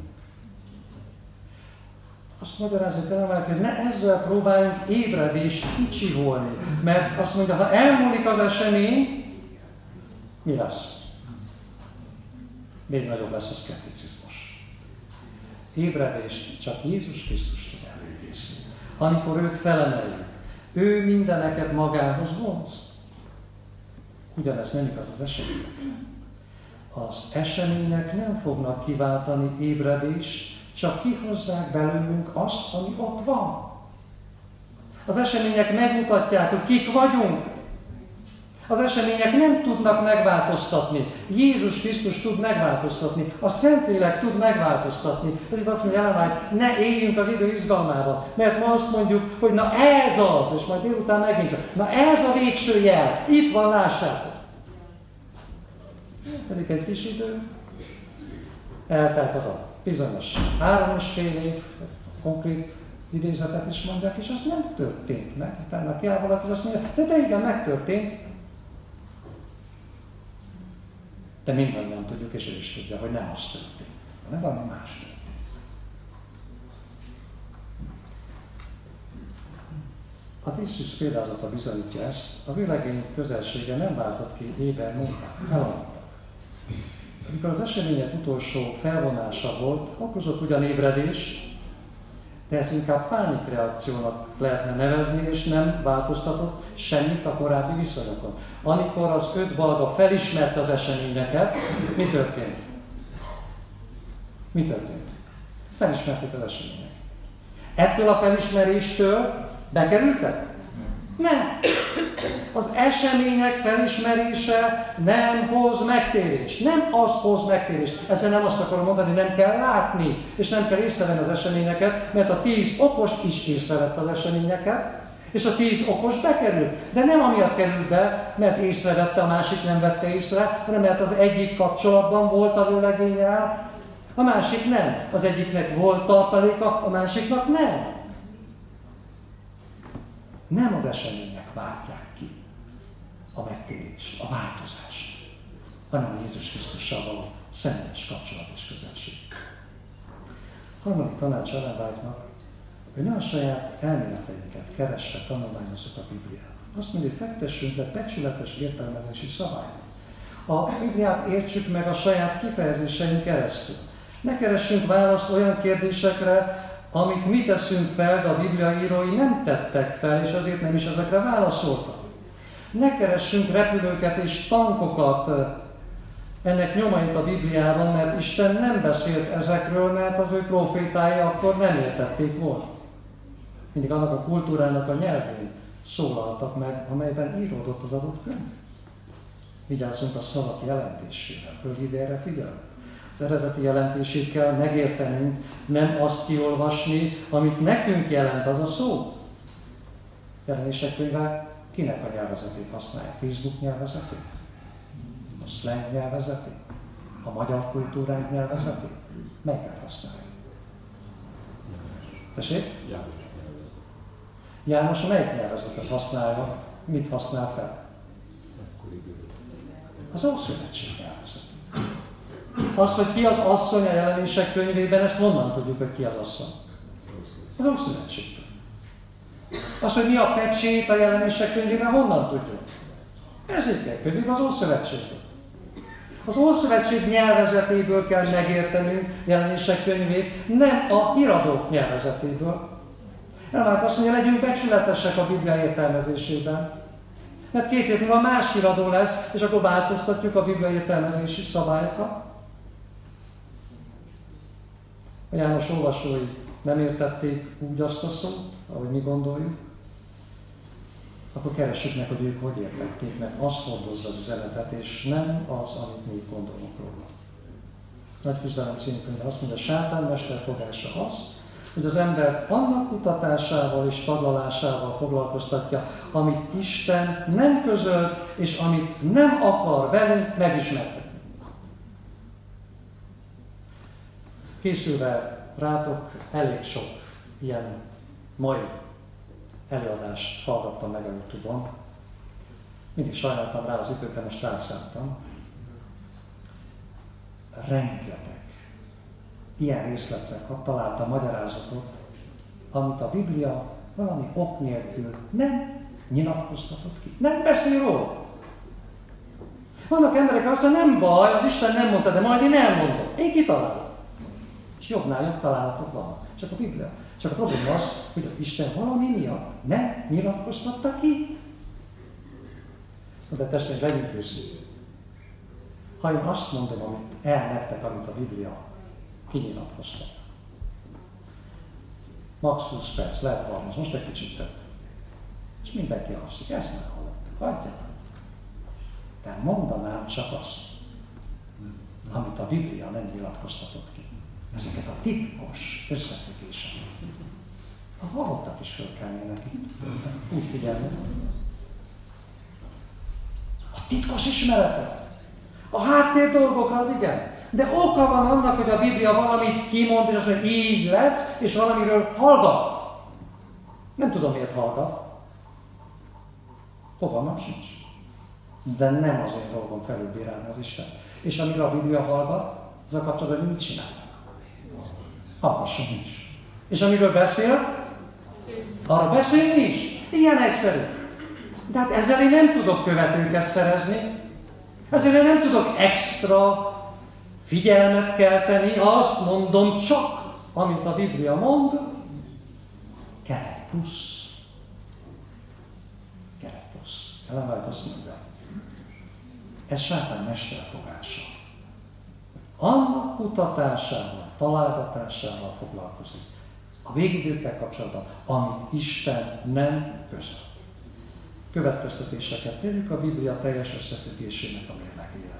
Azt magyarázni talán, hogy ne ezzel próbáljunk ébredést kicsiholni, mert azt mondja, ha elmúlik az esemény, mi lesz? Még nagyobb lesz a szkepticizmus. Ébredést csak Jézus Krisztus tud előkészíteni. Amikor őt felemeljük, ő mindeneket magához vonz. Ugyanez nem igaz az eseményekre. Az események nem fognak kiváltani ébredést, csak kihozzák belőlünk azt, ami ott van. Az események megmutatják, hogy kik vagyunk. Az események nem tudnak megváltoztatni. Jézus Krisztus tud megváltoztatni. A Szentlélek tud megváltoztatni. Ezért azt mondja, hogy ne éljünk az idő izgalmával. Mert ma azt mondjuk, hogy na ez az, és majd délután megint csak, na ez a végső jel. Itt van, lássátok. Pedig egy kis idő, eltelt az a bizonyos 3,5 év, konkrét idézetet is mondják, és az nem történt meg. Utána kiáll valaki, és azt mondja, de igen, megtörtént. De mindannyian tudjuk, és ő is tudja, hogy nem az történt, hanem valami más történt. A 10 szűz példázata bizonyítja ezt, a vőlegény közelsége nem váltott ki éber munkát, elaludtak. Amikor az események utolsó felvonása volt, okozott ugyan ébredés, de ezt inkább pánikreakciónak lehetne nevezni, és nem változtatott semmit a korábbi viszonyokon. Amikor az 5 balga felismerte az eseményeket, mi történt? Mi történt? Felismerték az eseményeket. Ettől a felismeréstől bekerültek? Nem. Az események felismerése nem hoz megtérést. Nem az hoz megtérést. Ezzel nem azt akarom mondani, nem kell látni, és nem kell észrevenni az eseményeket, mert a 10 okos is észrevette az eseményeket, És a 10 okos bekerült. De nem amiatt került be, mert észrevette, a másik nem vette észre, hanem mert az egyik kapcsolatban volt a vőlegénnyel, a másik nem. Az egyiknek volt tartaléka, a másiknak nem. Nem az események váltják ki a megtérés, a változást, hanem Jézus Krisztussal való személyes kapcsolat és közelség. Harmadik tanács Ellen, hogy ne a saját elméleteinket keresve tanulmányozzuk a Bibliát. Azt mondja, hogy fektessünk be becsületes értelmezési szabályokat. A Bibliát értsük meg a saját kifejezéseink keresztül. Ne keressünk választ olyan kérdésekre, amit mi teszünk fel, de a Biblia írói nem tettek fel, és ezért nem is ezekre válaszoltak. Ne keressünk repülőket és tankokat, ennek nyomait a Bibliában, mert Isten nem beszélt ezekről, mert az ő profétái akkor nem értették volna. Mindig annak a kultúrának a nyelvén szólaltak meg, amelyben íródott az adott könyv. Vigyázzunk a szavak jelentésére, fölhívja erre figyelmet. Az eredeti jelentését kell megértenünk, nem azt kiolvasni, amit nekünk jelent az a szó. Jelenések könyve kinek a nyelvezetét használja? Facebook nyelvezetét? A slang nyelvezetét? A magyar kultúránk nyelvezetét? Melyiket használja? Tessék? János melyik nyelvezetet használja? Mit használ fel? Az Ószövetség nyelvezetét. Az, hogy ki az asszony a Jelenések könyvében, ezt honnan tudjuk, hogy ki az asszony? Az Ószövetségből. Az, hogy mi a pecsét a Jelenések könyvében, honnan tudjuk? Ezért kell könyvében az Ószövetségből. Az Ószövetség nyelvezetéből kell megértenünk Jelenések könyvét, nem a híradók nyelvezetéből. Elvált azt mondja, legyünk becsületesek a Biblia értelmezésében. Mert 2 év múlva más híradó lesz, és akkor változtatjuk a Biblia értelmezési szabályokat. A János olvasói nem értették úgy azt a szót, ahogy mi gondoljuk, akkor keressük meg, hogy ők hogy értették, mert az hordozza az üzenetet, és nem az, amit mi gondolunk róla. Nagy Küzdelem című könyvben azt mondja, a sátán mesterfogása az, hogy az ember annak kutatásával és taglalásával foglalkoztatja, amit Isten nem közölt, és amit nem akar velünk megismertetni. Készülve rátok elég sok ilyen mai előadást hallgattam meg a YouTube-on. Mindig sajnáltam rá az időt, most rászálltam. Rengeteg ilyen részletre találtam magyarázatot, amit a Biblia valami ok nélkül nem nyilatkoztatott ki. Nem beszél róla. Vannak emberek, azt mondják, nem baj, az Isten nem mondta, de majd én elmondom. Én kitalálom. És jobbnál jobb találatok vannak. Csak a Biblia. Csak a probléma az, hogy az Isten valami miatt nem nyilatkoztatta ki. De testvérek, legyünk őszintén. Ha én azt mondom, nektek, amit a Biblia kinyilatkoztat. Max 20 perc, lehet 30, most egy kicsit több. És mindenki alszik, ezt meghallottuk, hagyják. De mondanám csak azt, amit a Biblia nem nyilatkoztatott ki. Ezeket a titkos összefüggéseket. A halottak is fölkelnének itt. Úgy figyelni. A titkos ismeretek. A háttér dolgokra az igen. De oka van annak, hogy a Biblia valamit kimond, és azt mondja, így lesz, és valamiről hallgat. Nem tudom, miért hallgat. Fogalmam sincs. De nem az én dolgom felülbírálni az Isten. És amire a Biblia hallgat, az a kapcsolatban, hogy mit csinálnak. Hallgassunk is. És amiről beszél, arra beszélni is. Ilyen egyszerű. De hát ezzel én nem tudok követőket szerezni. Ezzel én nem tudok extra figyelmet kelteni, azt mondom csak, amit a Biblia mond, kerekpusz. Kerekpusz. Ellen White azt mondja, ez sátán mesterfogása. Annak kutatásával, találgatásával foglalkozik. A végidőkkel kapcsolatban, amit Isten nem közölt. Következtetéseket tegyük a Biblia teljes összefüggésének a mérlegére.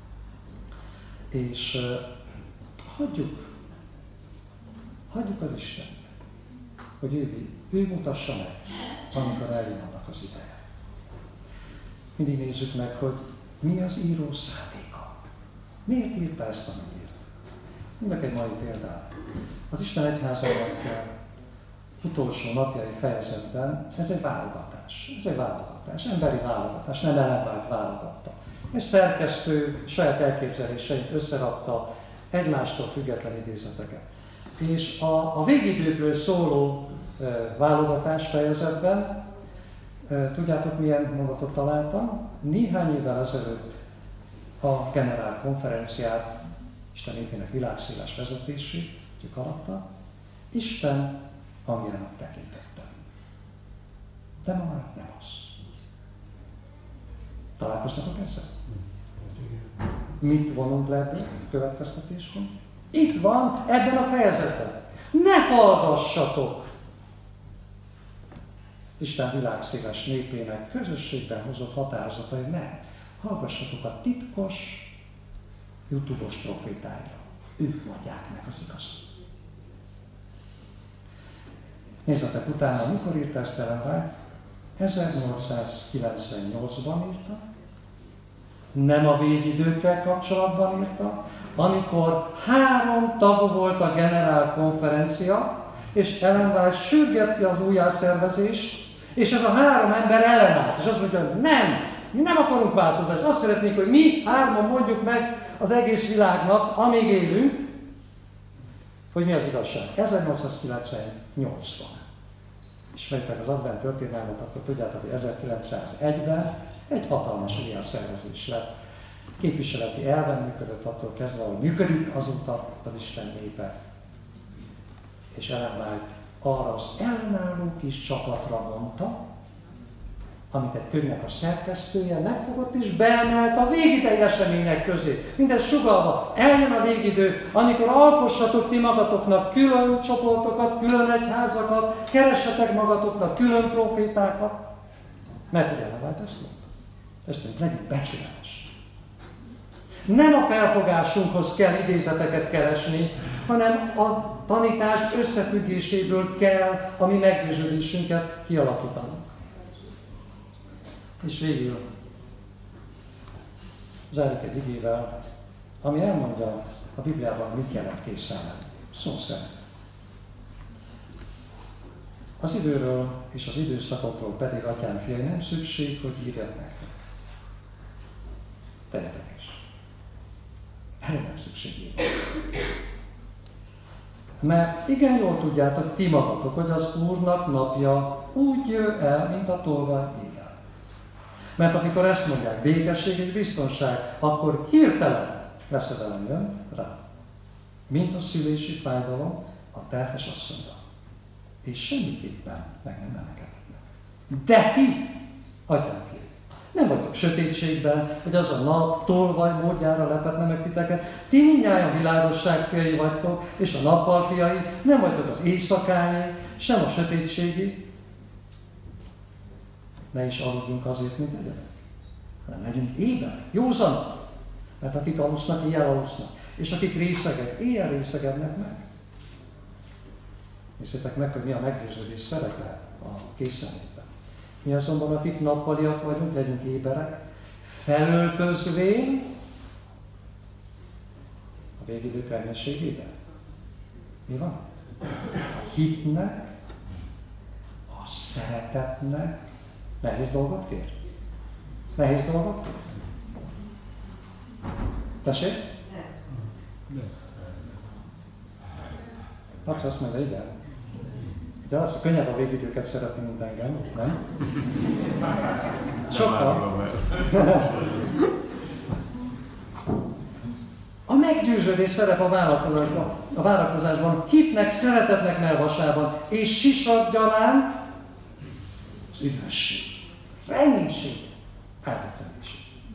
És hagyjuk az Istent, hogy ő mutassa meg, amikor eljön annak az ideje. Mindig nézzük meg, hogy mi az író szándéka. Miért írta ezt, amit írt? Mondok egy mai példát. Az Isten egyházának utolsó napjai fejezetben ez egy válogatás. Ez egy válogatás, emberi válogatás, nem Ellen White válogatta. Egy szerkesztő saját elképzeléseit összerakta egymástól független idézeteket. És a végidőkről szóló válogatás fejezetben, tudjátok milyen mondatot találtam? Néhány évvel ezelőtt a generál konferenciát, Isten népének világszéles vezetését alatta, Isten hangjának tekintette. De ma már nem az. Találkoztatok ezzel? Mit vonunk le ebből következtetésként? Itt van, ebben a fejezetben. Ne hallgassatok! Isten világszéles népének közösségben hozott határozatai, nem. Hallgassatok a titkos, YouTube-os profétáira. Ők mondják meg az igazat. Nézzetek utána, mikor írta ezt Ellen White? 1898-ban írta. Nem a végidőkkel kapcsolatban írta, amikor 3 tag volt a generál konferencia, és Ellen White sürgette az újjászervezést, és ez a 3 ember ellenállt. És azt mondja, hogy mi nem akarunk változást. Azt szeretnénk, hogy mi 3-an mondjuk meg az egész világnak, amíg élünk, hogy mi az igazság. 1898-ban. Ismeritek az advent történelmet, akkor tudjátok, hogy 1901-ben egy hatalmas újjászervezés lett. Képviseleti elven működött attól kezdve, hogy működik azóta az Isten népe. És Ellen White arra az ellenálló kis csapatra mondta, amit egy könyvnek a szerkesztője megfogott és beemelt a végidei események közé. Mindez sugallva, eljön a végidő, amikor alkossatok ti magatoknak külön csoportokat, külön egyházakat, keressetek magatoknak külön profétákat. Mert hogy Ellen White ezt mondta. Ezt legyünk becsületes. Nem a felfogásunkhoz kell idézeteket keresni, hanem az tanítás összefüggéséből kell a mi meggyőződésünket kialakítanunk. És végül zárjuk egy igével, ami elmondja a Bibliában, mit jelent készen. Szó szerint. Az időről és az időszakokról pedig, atyám, fiai, nem szükség, hogy írjak nektek. Te érdekes. Erre nem szükség írni. Mert igen jól tudjátok ti magatok, hogy az Úrnak napja úgy jön el, mint a tolvaj éjjel. Mert amikor ezt mondják, békesség és biztonság, akkor hirtelen veszedelem jön rá. Mint a szülési fájdalom a terhes asszonyra. És semmiképpen meg nem emelkedhetnek. De ti, atyám, fiai, nem vagytok sötétségben, hogy az a nap tolvaj módjára lepetne meg titeket. Ti mindnyájan világosság fiai vagytok, és a nappal fiai, nem vagytok az éjszakái, sem a sötétségi. Ne is aludjunk azért, mint legyenek, hanem legyünk éberek, józanak. Mert akik alusznak, éjjel alusznak. És akik részegek, éjjel részegednek meg. Nézzétek meg, hogy mi a meggyőződés szerepe a készenlétben. Mi azonban, akik nappaliak vagyunk, legyünk éberek, felöltözvén a végidők reménységében. Mi van? A hitnek, a szeretetnek. Nehéz dolgot kér? Nehéz dolgot kér? Tessék? Nem. Azt mondja, igen. De az, hogy könnyebb a végidőket szeretni, mint engem, nem? Sokkal. A meggyőződés szerep a várakozásban, hitnek, szeretetnek melvasában, és sisakgyalánt az üdvösség, reménység, elteteméség.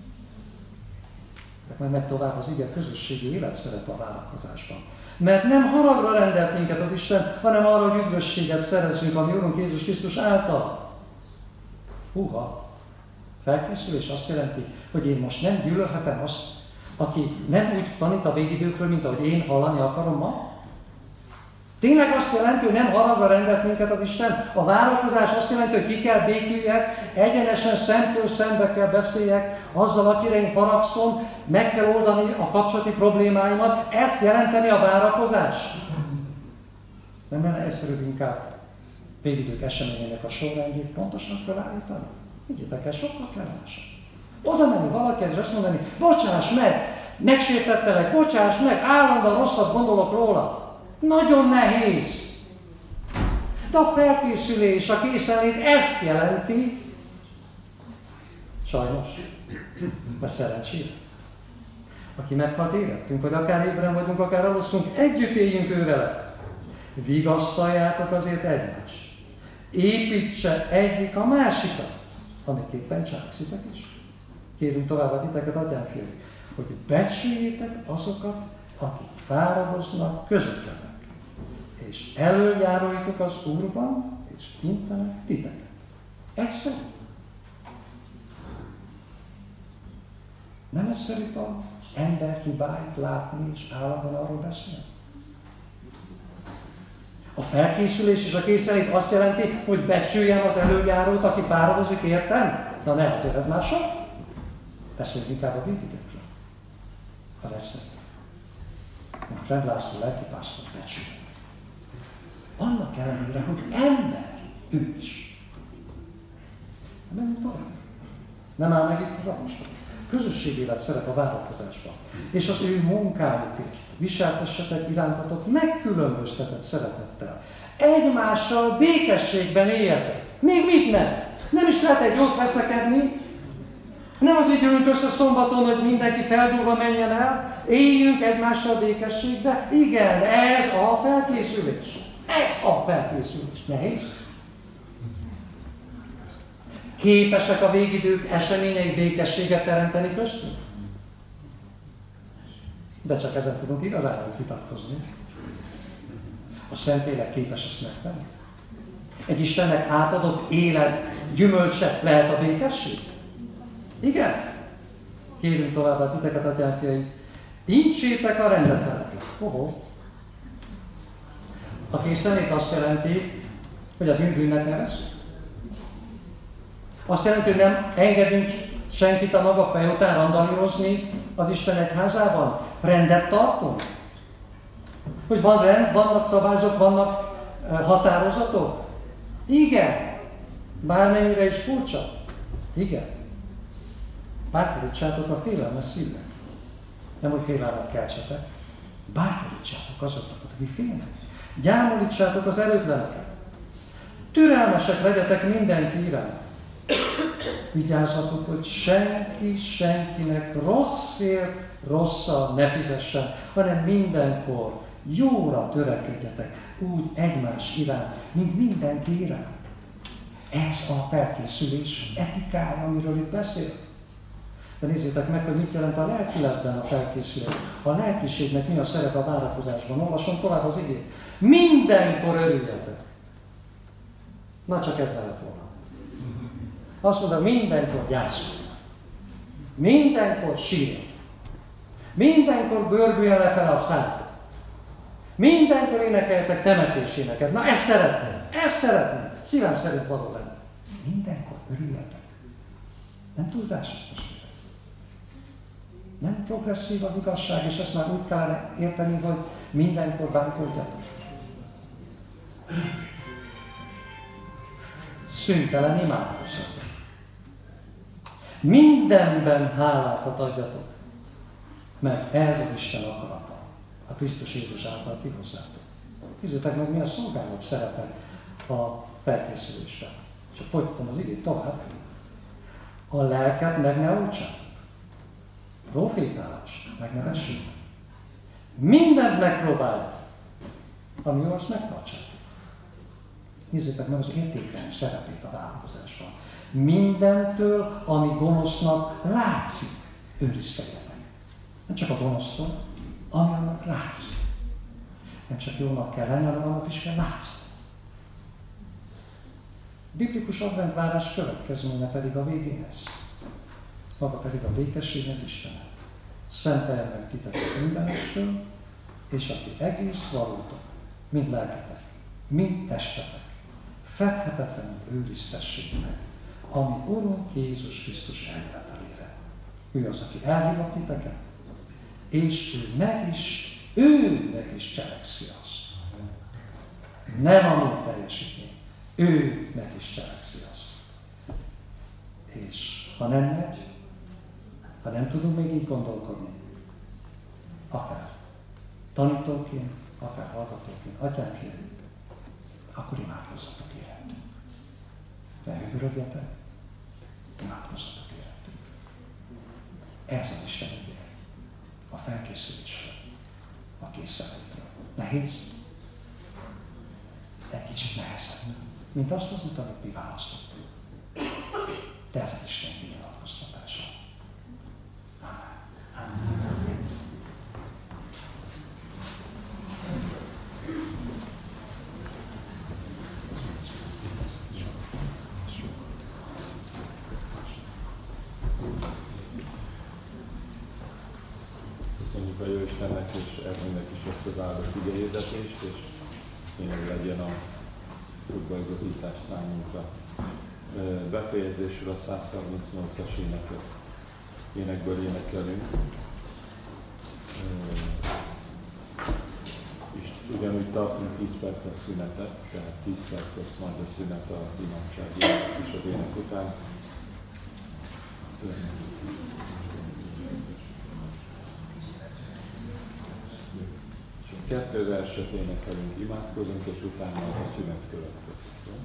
Tehát majd megy tovább az ige közösségi élet szerep a várakozásban. Mert nem haragra rendelt minket az Isten, hanem arra, hogy üdvösséget szerezzünk a mi Úrunk Jézus Krisztus által. Húha! Felkészülés azt jelenti, hogy én most nem gyűlölhetem azt, aki nem úgy tanít a végidőkről, mint ahogy én hallani akarom ma? Tényleg azt jelenti, hogy nem haragva rendelt minket az Isten? A várakozás azt jelenti, hogy ki kell béküljek, egyenesen szemtől szembe kell beszéljek, azzal, akire én haragszom, meg kell oldani a kapcsolati problémáimat. Ezt jelenteni a várakozás? Nem lenne egyszerűbb inkább végidők eseményének a sorrendjét pontosan felállítani? Higgyétek el, sokkal kellemesebb. Oda menni valakihez, azt mondani, bocsáss meg, megsértettelek, bocsáss meg, állandóan rosszat gondolok róla. Nagyon nehéz. De a felkészülés, a készenlét ezt jelenti. Sajnos. Vagy szerencsére. Aki meghalt életünk, vagy akár ébren vagyunk, akár aluszunk, együtt éljünk ő vele. Vigasztaljátok azért egymást. Építse egyik a másikat, amiképpen cselekszitek is. Kérünk tovább a titeket, atyám fiúk, hogy becsüljétek azokat, akik fáradoznak közöttetek, és elöljáróitok az Úrban, és intenek titeket. Egyszerű. Nem egyszerű az ember hibáit látni, és állandóan arról beszélni. A felkészülés és a készenlét azt jelenti, hogy becsüljem az elöljárót, aki fáradozik, értem? Na ne, azért ez már sok. Beszéljünk inkább a végidőkről. Az egyszerű. A Fred László lelkipásztor becsül. Annak ellenére, hogy ember, ő is. Menjünk tovább. Nem áll meg itt az apostol. Közösségélet szeret a várakozásban. És az ő munkájukért viseltessetek irántatok megkülönböztetett szeretettel. Egymással békességben éljetek. Még mit nem? Nem is lehet egy jót veszekedni. Nem azért jönünk össze szombaton, hogy mindenki feldúlva menjen el. Éljünk egymással békességbe. Igen, ez a felkészülés. Ez a felkészülés. Nehéz? Képesek a végidők eseményei békességet teremteni köztünk? De csak ezen tudunk igazán vitatkozni. A Szentlélek képes ezt megtenni? Egy Istennek átadott élet gyümölcse lehet a békesség? Igen? Kérünk tovább a titeket, atyám fiai. Incsétek a rendetleneket. A készenlét azt jelenti, hogy a bűnnek nevezzük. Azt jelenti, hogy nem engedünk senkit a maga fej után randalírozni az Isten egyházában. Rendet tartunk. Hogy van rend, vannak szabályok, vannak határozatok. Igen. Bármennyire is furcsa. Igen. Bátorítsátok a félelmes szívnek. Nem, hogy félelmet keltsetek. Bátorítsátok azokat, akik félnek. Gyámolítsátok az erőtleneket. Türelmesek legyetek mindenki iránt. Vigyázzatok, hogy senki senkinek rosszért rosszal ne fizessen, hanem mindenkor jóra törekedjetek, úgy egymás iránt, mint mindenki iránt. Ez a felkészülés etikája, amiről itt beszél. De nézzétek meg, hogy mit jelent a lelkiletben a felkészülés. A lelkiségnek mi a szerep a várakozásban. Olvasom tovább az igét. Mindenkor örüljetek. Na csak ez lehet volna. Azt mondja, mindenkor gyászol. Mindenkor sír. Mindenkor görbüljen lefele a szád. Mindenkor énekeljetek temetéséneket. Na ezt szeretném. Ezt szeretném. Szívem szerint való lenne. Mindenkor örüljetek. Nem túlzás ezt a sírek. Nem progresszív az igazság, és ezt már úgy kell érteni, hogy mindenkor bánkodjatok. Szüntelen imádkozzatok. Mindenben hálákat adjatok, mert ez az Isten akarata, a Krisztus Jézus által ti hozzátok. Nézzétek meg, mi a szolgálat szerepe a felkészülésben. És folytatom az igét tovább. A lelket meg ne útsátok. Profétálást meg ne vessétek. Mindent megpróbáljátok, ami jó, azt megtartsátok. Nézzétek meg az értékrend szerepét a várakozásban. Mindentől, ami gonosznak látszik, őrizkedjetek. Nem csak a gonosztól, ami annak látszik. Nem csak jónak kell lenni, hanem annak is kell látszani. Biblikus adventvárás következménye pedig a végéhez. Maga pedig a békességnek Istenet. Szenteljen meg titeket mindenestől, és aki egész valótok, mind lelketek, mind testetek, fedhetetlenül őriztessék meg, ami Urunk Jézus Krisztus eljövetelére. Ő az, aki elhívott titeket, és őnek is cselekszi azt. Nem a mi teljesítmény, őnek is cselekszi azt. És ha nem megy, ha nem tudunk még így gondolkodni, akár tanítóként, akár hallgatóként, atyánként, akkor imádkozzatok értünk. Ne hűbörögjetek, imádkozzatok értünk. Ez az Isten igény. A felkészülésre, a készenlétre. Nehéz? Egy kicsit nehezebb, mint azt az utat, amit mi választottunk. De ez az Isten kinyilatkoztatása. Amen. Köszönjük a jó Istennek és Ervénynek is ezt az áldott igéhirdetést, és tényleg legyen a útbaigazítás számunkra. Befejezésül a 138-as énekből énekelünk. És ugyanúgy tartunk 10 perces szünetet, tehát 10 perc lesz majd a szünet az imádság és az ének után. Kettő verset énekelünk, imádkozunk, és utána a szünet következik.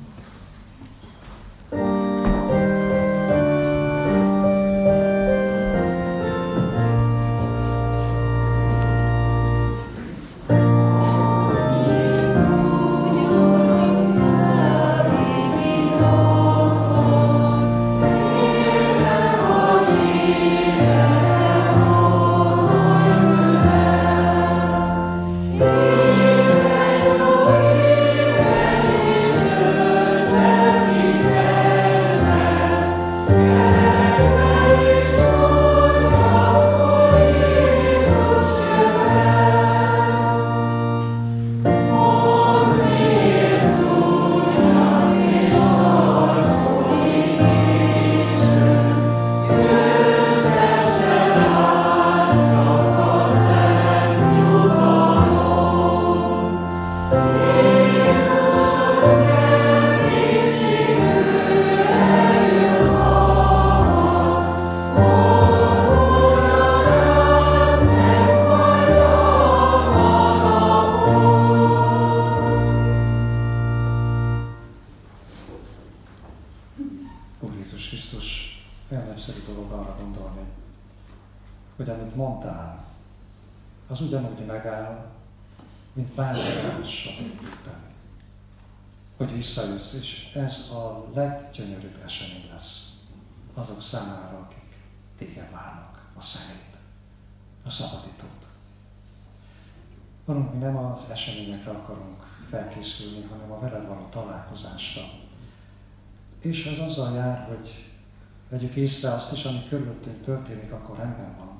Az ugyanúgy megáll, mint bármi más a végében. Hogy visszajössz, és ez a leggyönyörűbb esemény lesz azok számára, akik téged várnak, a szemét, a szabadítót. Urunk, mi nem az eseményekre akarunk felkészülni, hanem a veled való találkozásra. És ez azzal jár, hogy vegyük észre azt is, ami körülöttünk történik, akkor rendben van.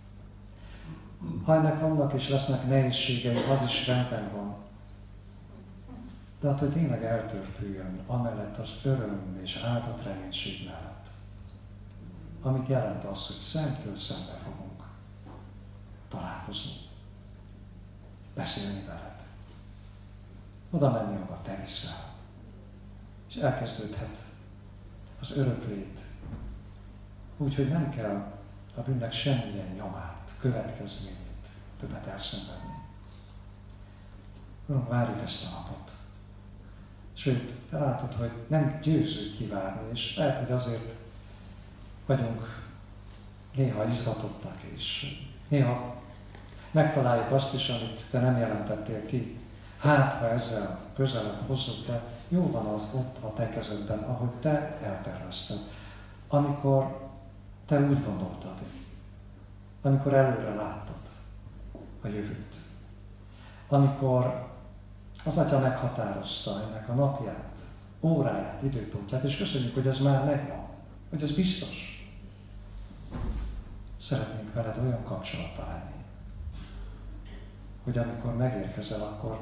Ha ennek vannak és lesznek nehézségei, az is rendben van. De hát, hogy tényleg eltörpüljön amellett az öröm és áldott reménység mellett. Amit jelent az, hogy szemtől szembe fogunk találkozni. Beszélni veled. Oda menni, ahova te viszel. És elkezdődhet az öröklét. Úgyhogy nem kell a bűnnek semmilyen nyomát, következményét többet elszenvedni. Urunk, várjuk ezt a napot. Sőt, te látod, hogy nem győző kivárni, és lehet, hogy azért vagyunk néha izgatottak, és néha megtaláljuk azt is, amit te nem jelentettél ki. Hát, ha ezzel közelebb hozzuk, de jó van az ott a te kezedben, ahogy te eltervezted. Amikor te úgy gondoltad, amikor előre láttad a jövőt. Amikor az Atya meghatározta ennek a napját, óráját, időpontját, és köszönjük, hogy ez már megvan, hogy ez biztos. Szeretnénk veled olyan kapcsolatba lenni, hogy amikor megérkezel, akkor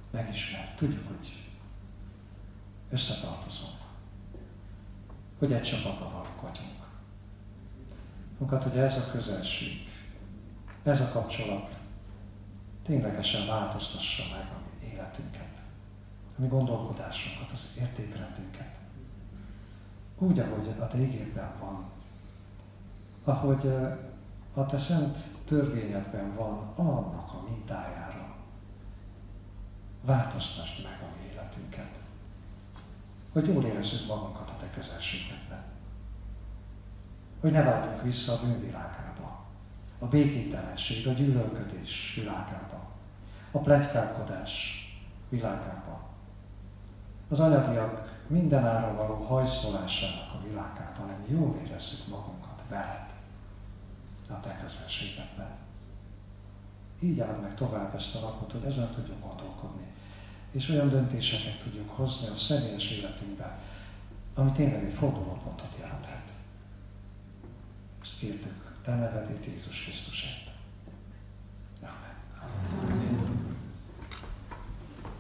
megismert, tudjuk, hogy összetartozunk, hogy egy csapatban valók vagyunk. Munkat, hogy ez a közelség, ez a kapcsolat ténylegesen változtassa meg a mi életünket, a mi gondolkodásunkat, az értékrendünket. Úgy, ahogy a te ígédben van, ahogy a te szent törvényedben van, annak a mintájára. Változtasd meg a mi életünket, hogy jól érezzük magunkat a te közelségedben. Hogy ne vágyjunk vissza a bűnvilágába, a békételenség, a gyűlölködés világába, a pletykálkodás világába, az anyagiak mindenáron való hajszolásának a világában, hanem jól érezzük magunkat veled, a te közelségedben. Így áld meg tovább ezt a napot, hogy ezen tudjunk gondolkodni, és olyan döntéseket tudjunk hozni a személyes életünkben, ami tényleg egy fordulópontot jelenthet. Ezt kértük, te nevedét Jézus Krisztusért.